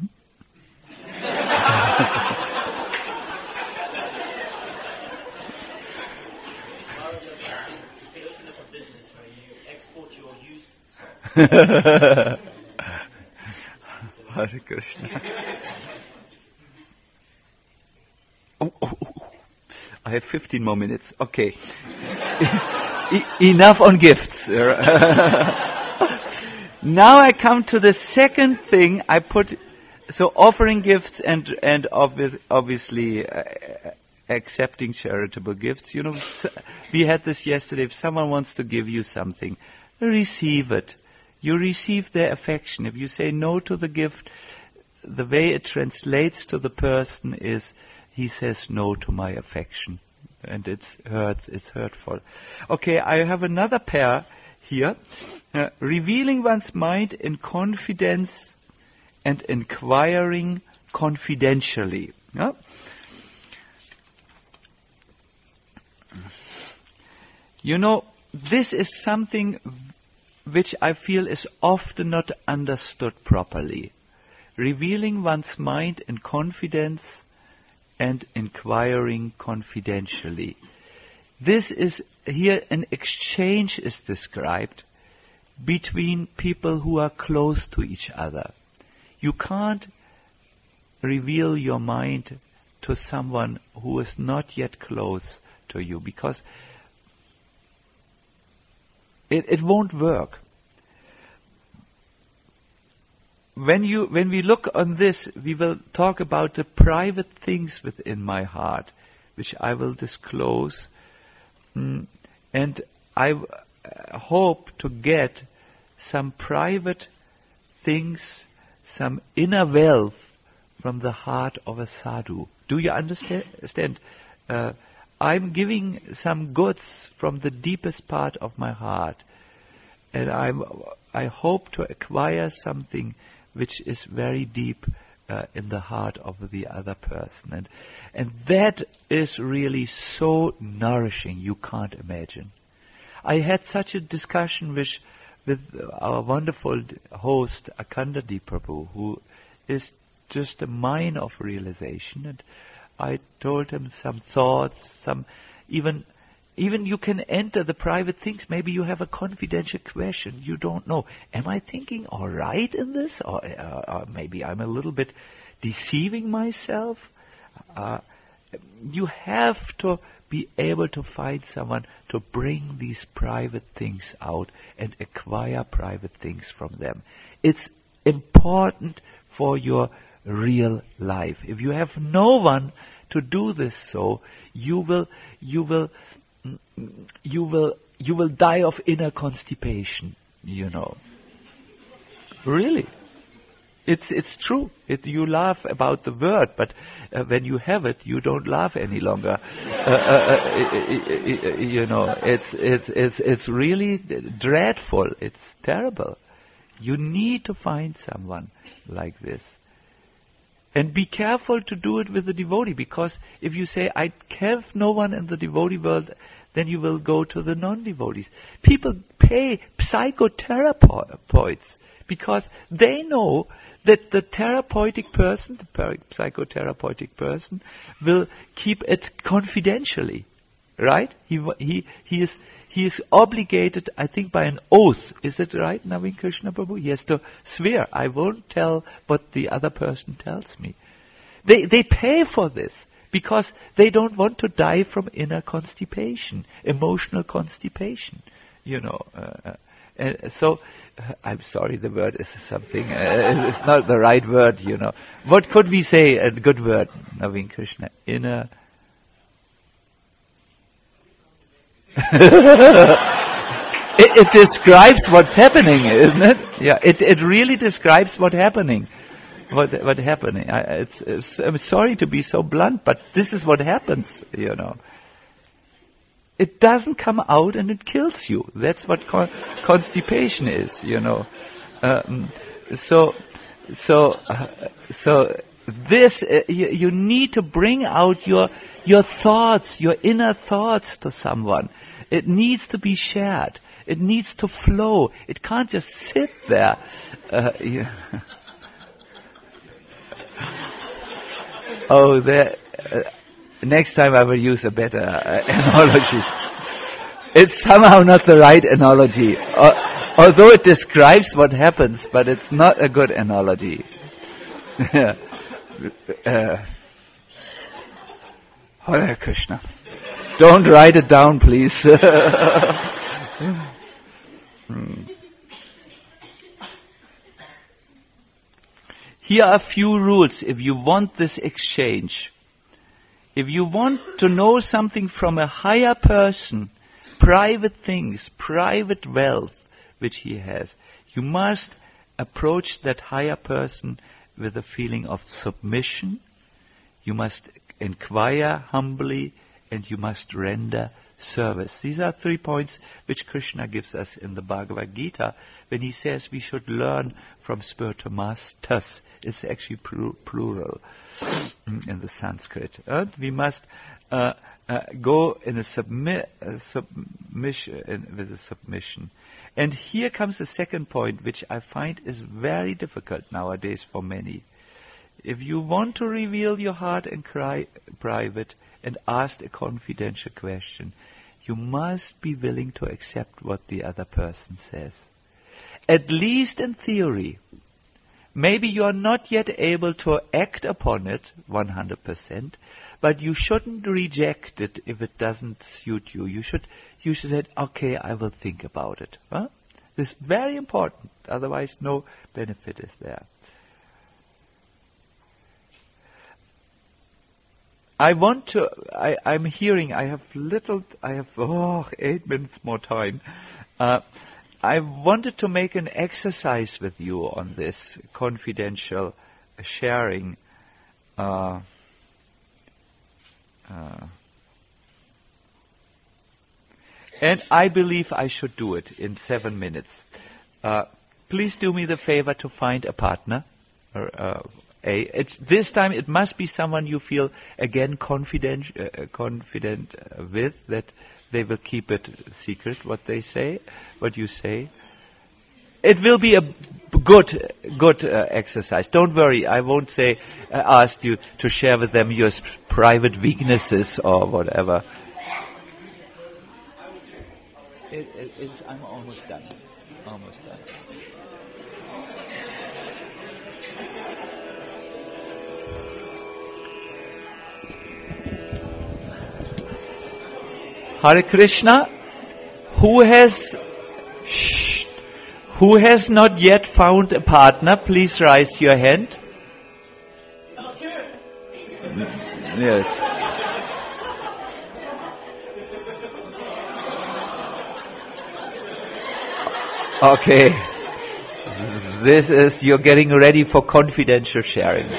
Hare Krishna. Oh, oh, oh, I have fifteen more minutes. Okay. e- enough on gifts. Now I come to the second thing I put. So offering gifts and and obvious, obviously uh, accepting charitable gifts. You know, we had this yesterday. If someone wants to give you something, receive it. You receive their affection. If you say no to the gift, the way it translates to the person is he says no to my affection. And it hurts, it's hurtful. Okay, I have another pair here. Uh, revealing one's mind in confidence and inquiring confidentially. Yeah? You know, this is something which I feel is often not understood properly. Revealing one's mind in confidence and inquiring confidentially. This is, here an exchange is described between people who are close to each other. You can't reveal your mind to someone who is not yet close to you, because it, it won't work. When you, when we look on this, we will talk about the private things within my heart, which I will disclose. Mm, and I w- uh, hope to get some private things, some inner wealth from the heart of a sadhu. Do you understand? Uh, I'm giving some goods from the deepest part of my heart. And I'm, I hope to acquire something which is very deep uh, in the heart of the other person. And, and that is really so nourishing, you can't imagine. I had such a discussion with, with our wonderful host, Akandadi Prabhu, who is just a mine of realization. And I told him some thoughts, some even... Even you can enter the private things. Maybe you have a confidential question. You don't know. Am I thinking all right in this? Or, uh, or maybe I'm a little bit deceiving myself. Uh, you have to be able to find someone to bring these private things out and acquire private things from them. It's important for your real life. If you have no one to do this so, you will, you will, You will you will die of inner constipation, you know. Really. It's it's true. It, you laugh about the word, but uh, when you have it, you don't laugh any longer. Uh, uh, uh, you know, it's it's it's it's really dreadful. It's terrible. You need to find someone like this. And be careful to do it with the devotee, because if you say, I have no one in the devotee world, then you will go to the non-devotees. People pay psychotherapists because they know that the therapeutic person, the psychotherapeutic person, will keep it confidentially. Right? He he he is he is obligated, I think, by an oath. Is it right, Naveen Krishna Prabhu? He has to swear, I won't tell what the other person tells me. They they pay for this because they don't want to die from inner constipation, emotional constipation. You know. Uh, uh, so, uh, I'm sorry, the word is something. Uh, it's not the right word. You know. What could we say? A good word, Naveen Krishna. Inner. it, it describes what's happening, isn't it? Yeah, it it really describes what's happening. What what happening? I, it's, it's, I'm sorry to be so blunt, but this is what happens. You know, it doesn't come out and it kills you. That's what con- constipation is. You know, um, so so uh, so this uh, you, you need to bring out your your thoughts, your inner thoughts to someone. It needs to be shared. It needs to flow. It can't just sit there. Uh, yeah. oh, there. Uh, next time I will use a better uh, analogy. It's somehow not the right analogy. Uh, although it describes what happens, but it's not a good analogy. uh, Hare Krishna. Don't write it down, please. hmm. Here are a few rules if you want this exchange. If you want to know something from a higher person, private things, private wealth which he has, you must approach that higher person with a feeling of submission. You must inquire humbly, and you must render service. These are three points which Krishna gives us in the Bhagavad Gita when he says we should learn from spiritual masters. It's actually plural in the Sanskrit. And we must uh, uh, go in a submi- uh, submission in, with a submission. And here comes the second point, which I find is very difficult nowadays for many. If you want to reveal your heart and cry private and ask a confidential question, you must be willing to accept what the other person says. At least in theory. Maybe you are not yet able to act upon it one hundred percent, but you shouldn't reject it if it doesn't suit you. You should, you should say, okay, I will think about it. Huh? This is very important. Otherwise, no benefit is there. I want to, I, I'm hearing, I have little, I have, oh, eight minutes more time. Uh, I wanted to make an exercise with you on this confidential sharing. Uh, uh, and I believe I should do it in seven minutes. Uh, please do me the favor to find a partner. Or, uh, a, it's, this time it must be someone you feel, again, confident, uh, confident uh, with, that they will keep it secret, what they say, what you say. It will be a b- good, good uh, exercise. Don't worry, I won't say, uh, ask you to share with them your sp- private weaknesses or whatever. It, it, it's, I'm almost done. Almost done. Hare Krishna. Who has shh, who has not yet found a partner? Please raise your hand. Yes. Okay. This is, you're getting ready for confidential sharing.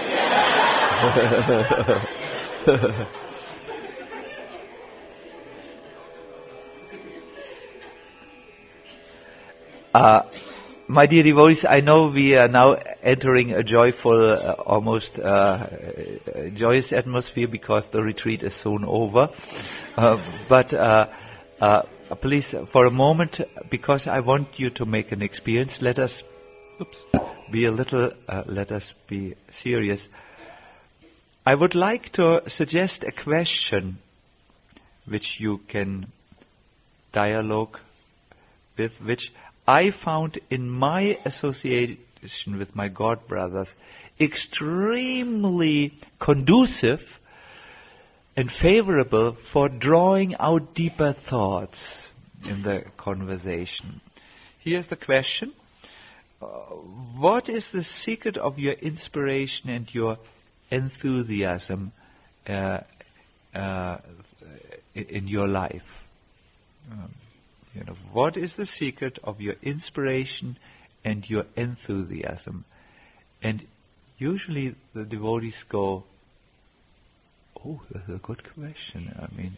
uh, my dear devotees, I know we are now entering a joyful, uh, almost uh, joyous atmosphere because the retreat is soon over. Uh, but uh, uh, please, for a moment, because I want you to make an experience, let us oops, be a little, uh, let us be serious. I would like to suggest a question which you can dialogue with, which I found in my association with my God brothers extremely conducive and favorable for drawing out deeper thoughts in the conversation. Here's the question. Uh, what is the secret of your inspiration and your enthusiasm uh, uh, in your life? Um, you know, what is the secret of your inspiration and your enthusiasm? And usually the devotees go, "Oh, that's a good question." I mean,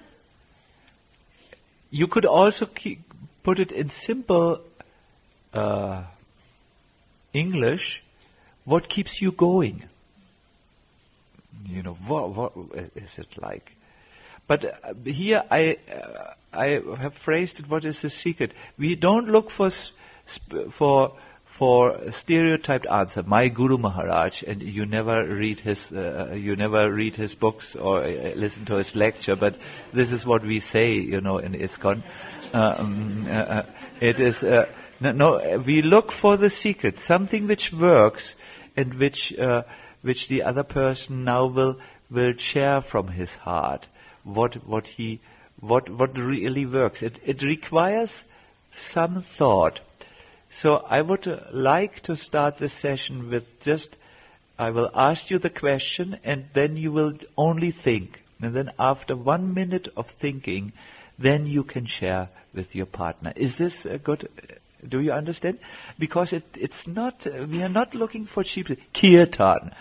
you could also keep, put it in simple uh, English. What keeps you going? You know, what, what is it like? But uh, here I uh, I have phrased it. What is the secret? We don't look for sp- for for stereotyped answer. My Guru Maharaj, and you never read his uh, you never read his books or uh, listen to his lecture. But this is what we say, you know, in ISKCON. Um, uh, it is uh, no, no. We look for the secret, something which works and which uh, which the other person now will will share from his heart. What what he what what really works. It it requires some thought. So I would uh, like to start this session with just, I will ask you the question and then you will only think. And then after one minute of thinking, then you can share with your partner. Is this a good, do you understand? Because it it's not, uh, we are not looking for cheap, kirtan.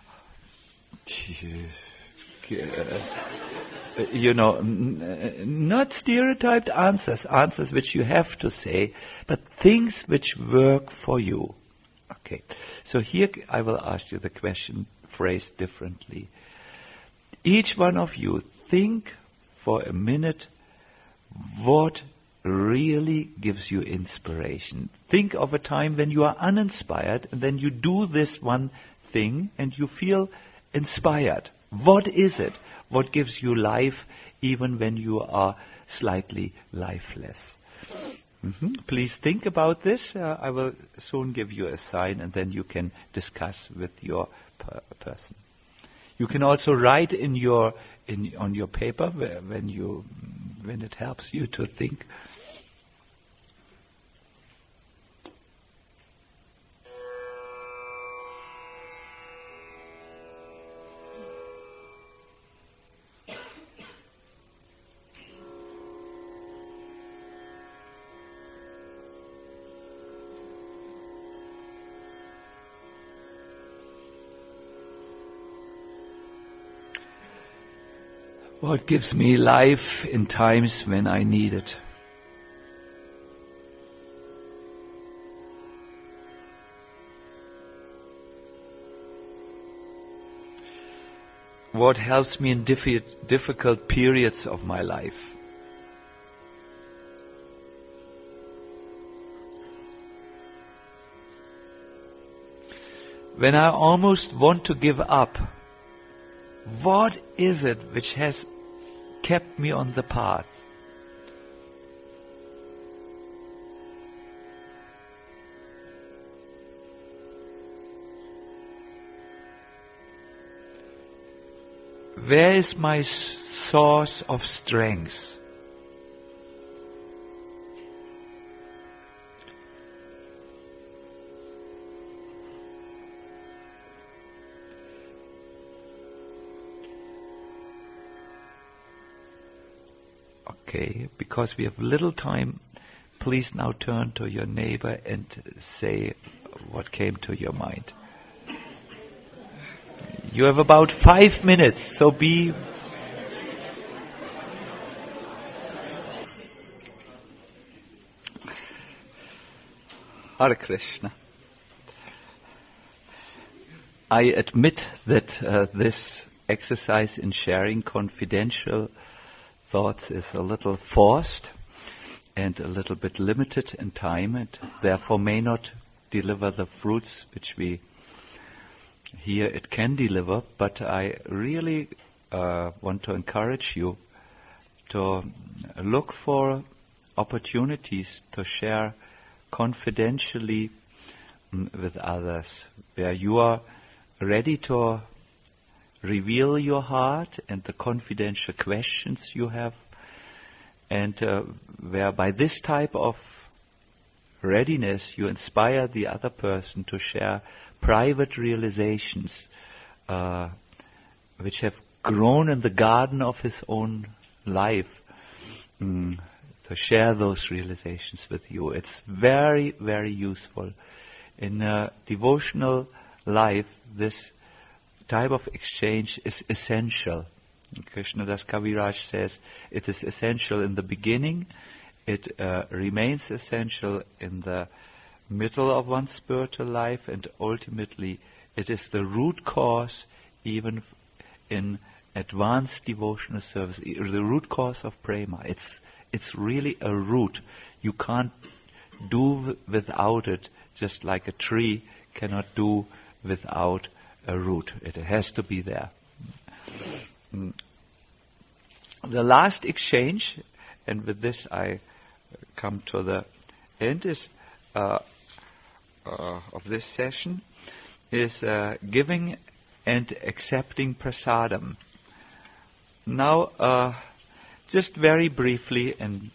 You know, n- not stereotyped answers, answers which you have to say, but things which work for you. Okay, so here I will ask you the question phrased differently. Each one of you think for a minute what really gives you inspiration. Think of a time when you are uninspired and then you do this one thing and you feel inspired. What is it? What gives you life even when you are slightly lifeless? Mm-hmm. Please think about this. Uh, I will soon give you a sign and then you can discuss with your per- person. You can also write in your in on your paper when you when it helps you to think. What gives me life in times when I need it? What helps me in diffi- difficult periods of my life? When I almost want to give up, what is it which has kept me on the path? Where is my source of strength? Okay, because we have little time, please now turn to your neighbor and say what came to your mind. You have about five minutes, so be... Hare Krishna. I admit that uh, this exercise in sharing confidential thoughts is a little forced and a little bit limited in time, and therefore may not deliver the fruits which we here it can deliver, but I really uh, want to encourage you to look for opportunities to share confidentially mm, with others, where you are ready to reveal your heart and the confidential questions you have, and uh, where by this type of readiness you inspire the other person to share private realizations uh, which have grown in the garden of his own life, mm, to share those realizations with you. It's very, very useful. In a devotional life, this type of exchange is essential. Krishnadas Kaviraj says it is essential in the beginning, it uh, remains essential in the middle of one's spiritual life, and ultimately it is the root cause even f- in advanced devotional service, the root cause of prema. It's it's really a root. You can't do w- without it, just like a tree cannot do without a root. It has to be there. Mm. The last exchange, and with this I come to the end, is uh, uh, of this session, is uh, giving and accepting prasadam. Now, uh, just very briefly, and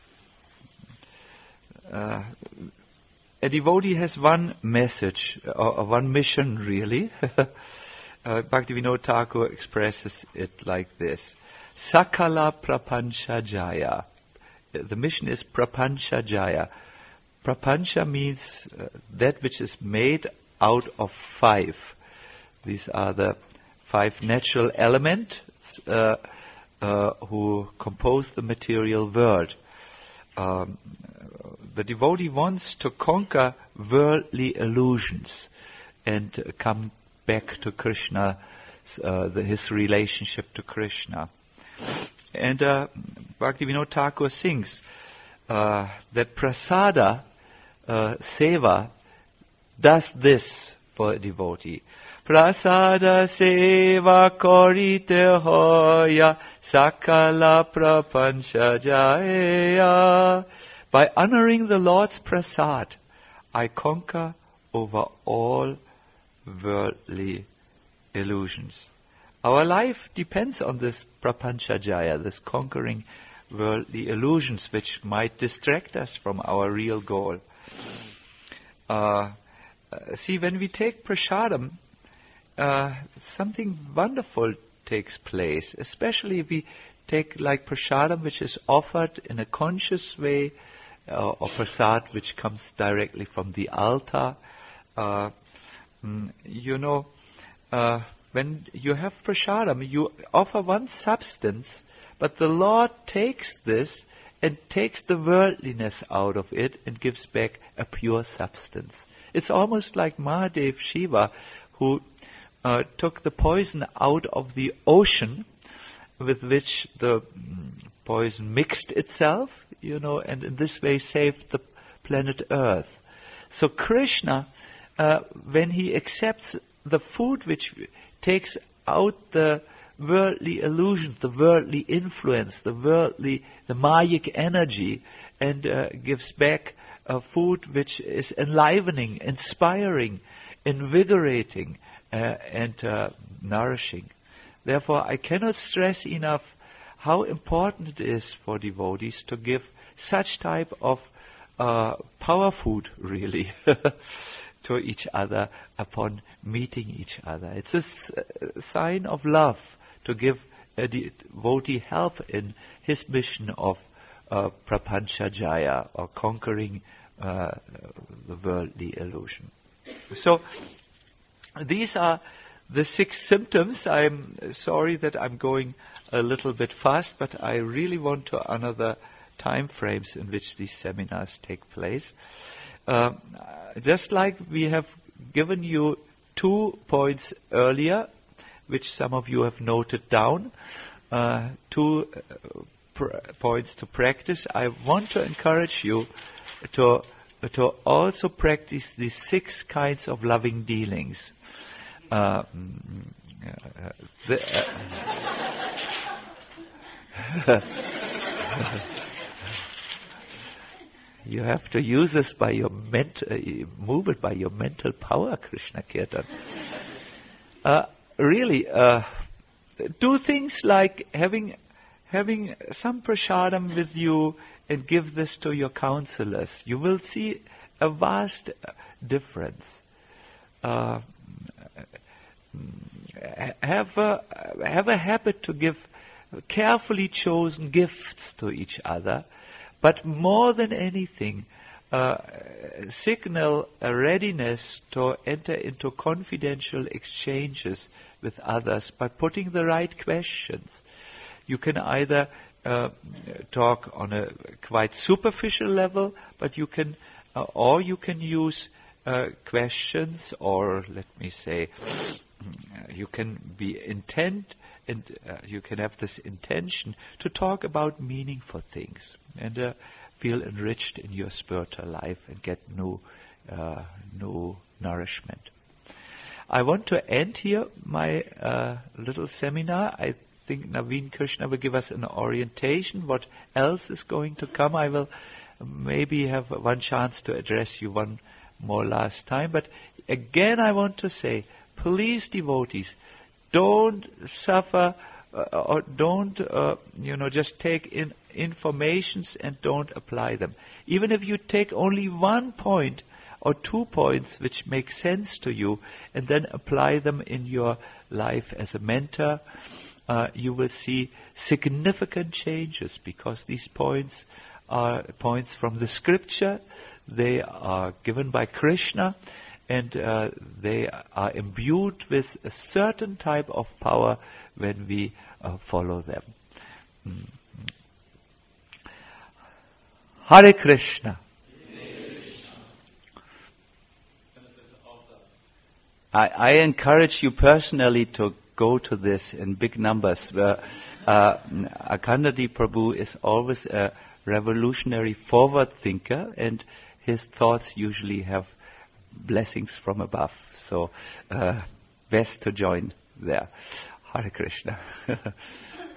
uh, a devotee has one message, or, or one mission really. uh, Bhaktivinoda Thakur expresses it like this: Sakala Prapancha Jaya. The mission is Prapancha Jaya. Prapancha means uh, that which is made out of five. These are the five natural elements uh, uh, who compose the material world. Um, the devotee wants to conquer worldly illusions and uh, come back to Krishna, uh, the, his relationship to Krishna. And uh, Bhaktivinoda Thakur sings uh, that prasada uh, seva does this for a devotee. Prasada seva korite hoya sakala prapancha jaya. By honoring the Lord's prasad, I conquer over all worldly illusions. Our life depends on this prapancha jaya, this conquering worldly illusions which might distract us from our real goal. Uh, uh, see, when we take prasadam, uh, something wonderful takes place, especially if we take like prasadam which is offered in a conscious way, uh, or prasad which comes directly from the altar. Uh, mm, you know, uh, when you have prasadam, you offer one substance, but the Lord takes this and takes the worldliness out of it and gives back a pure substance. It's almost like Mahadev Shiva, who uh, took the poison out of the ocean with which the mm, poison mixed itself, you know, and in this way saved the planet Earth. So Krishna, uh, when he accepts the food which takes out the worldly illusions, the worldly influence, the worldly, the Mayic energy, and uh, gives back a food which is enlivening, inspiring, invigorating, uh, and uh, nourishing. Therefore, I cannot stress enough how important it is for devotees to give such type of uh, power food, really, to each other upon meeting each other. It's a, s- a sign of love to give a devotee help in his mission of uh, prapancha jaya, or conquering uh, the worldly illusion. So, these are the six symptoms. I'm sorry that I'm going a little bit fast, but I really want to honor the time frames in which these seminars take place. Uh, just like we have given you two points earlier, which some of you have noted down, uh, two uh, pr- points to practice, I want to encourage you to to also practice these six kinds of loving dealings. Uh, uh, the, uh, you have to use this by your mental, uh, move it by your mental power, Krishna Kirtan. Uh, really, uh, do things like having having some prasadam with you and give this to your counselors. You will see a vast difference. Uh, have a, have a habit to give carefully chosen gifts to each other, but more than anything, uh, signal a readiness to enter into confidential exchanges with others by putting the right questions. You can either uh, talk on a quite superficial level, but you can, uh, or you can use uh, questions, or let me say, you can be intent, and uh, you can have this intention to talk about meaningful things and uh, feel enriched in your spiritual life and get new, uh, new nourishment. I want to end here my uh, little seminar. I think Naveen Krishna will give us an orientation. What else is going to come? I will maybe have one chance to address you one more last time. But again, I want to say, please, devotees, don't suffer uh, or don't, uh, you know, just take in informations and don't apply them. Even if you take only one point or two points which make sense to you and then apply them in your life as a mentor, uh, you will see significant changes, because these points are points from the scripture. They are given by Krishna, and uh, they are imbued with a certain type of power when we uh, follow them. Mm. Hare Krishna. I, I encourage you personally to go to this in big numbers. Where uh, Akhanda Prabhu is always a revolutionary forward thinker, and his thoughts usually have blessings from above. So, uh, best to join there. Hare Krishna.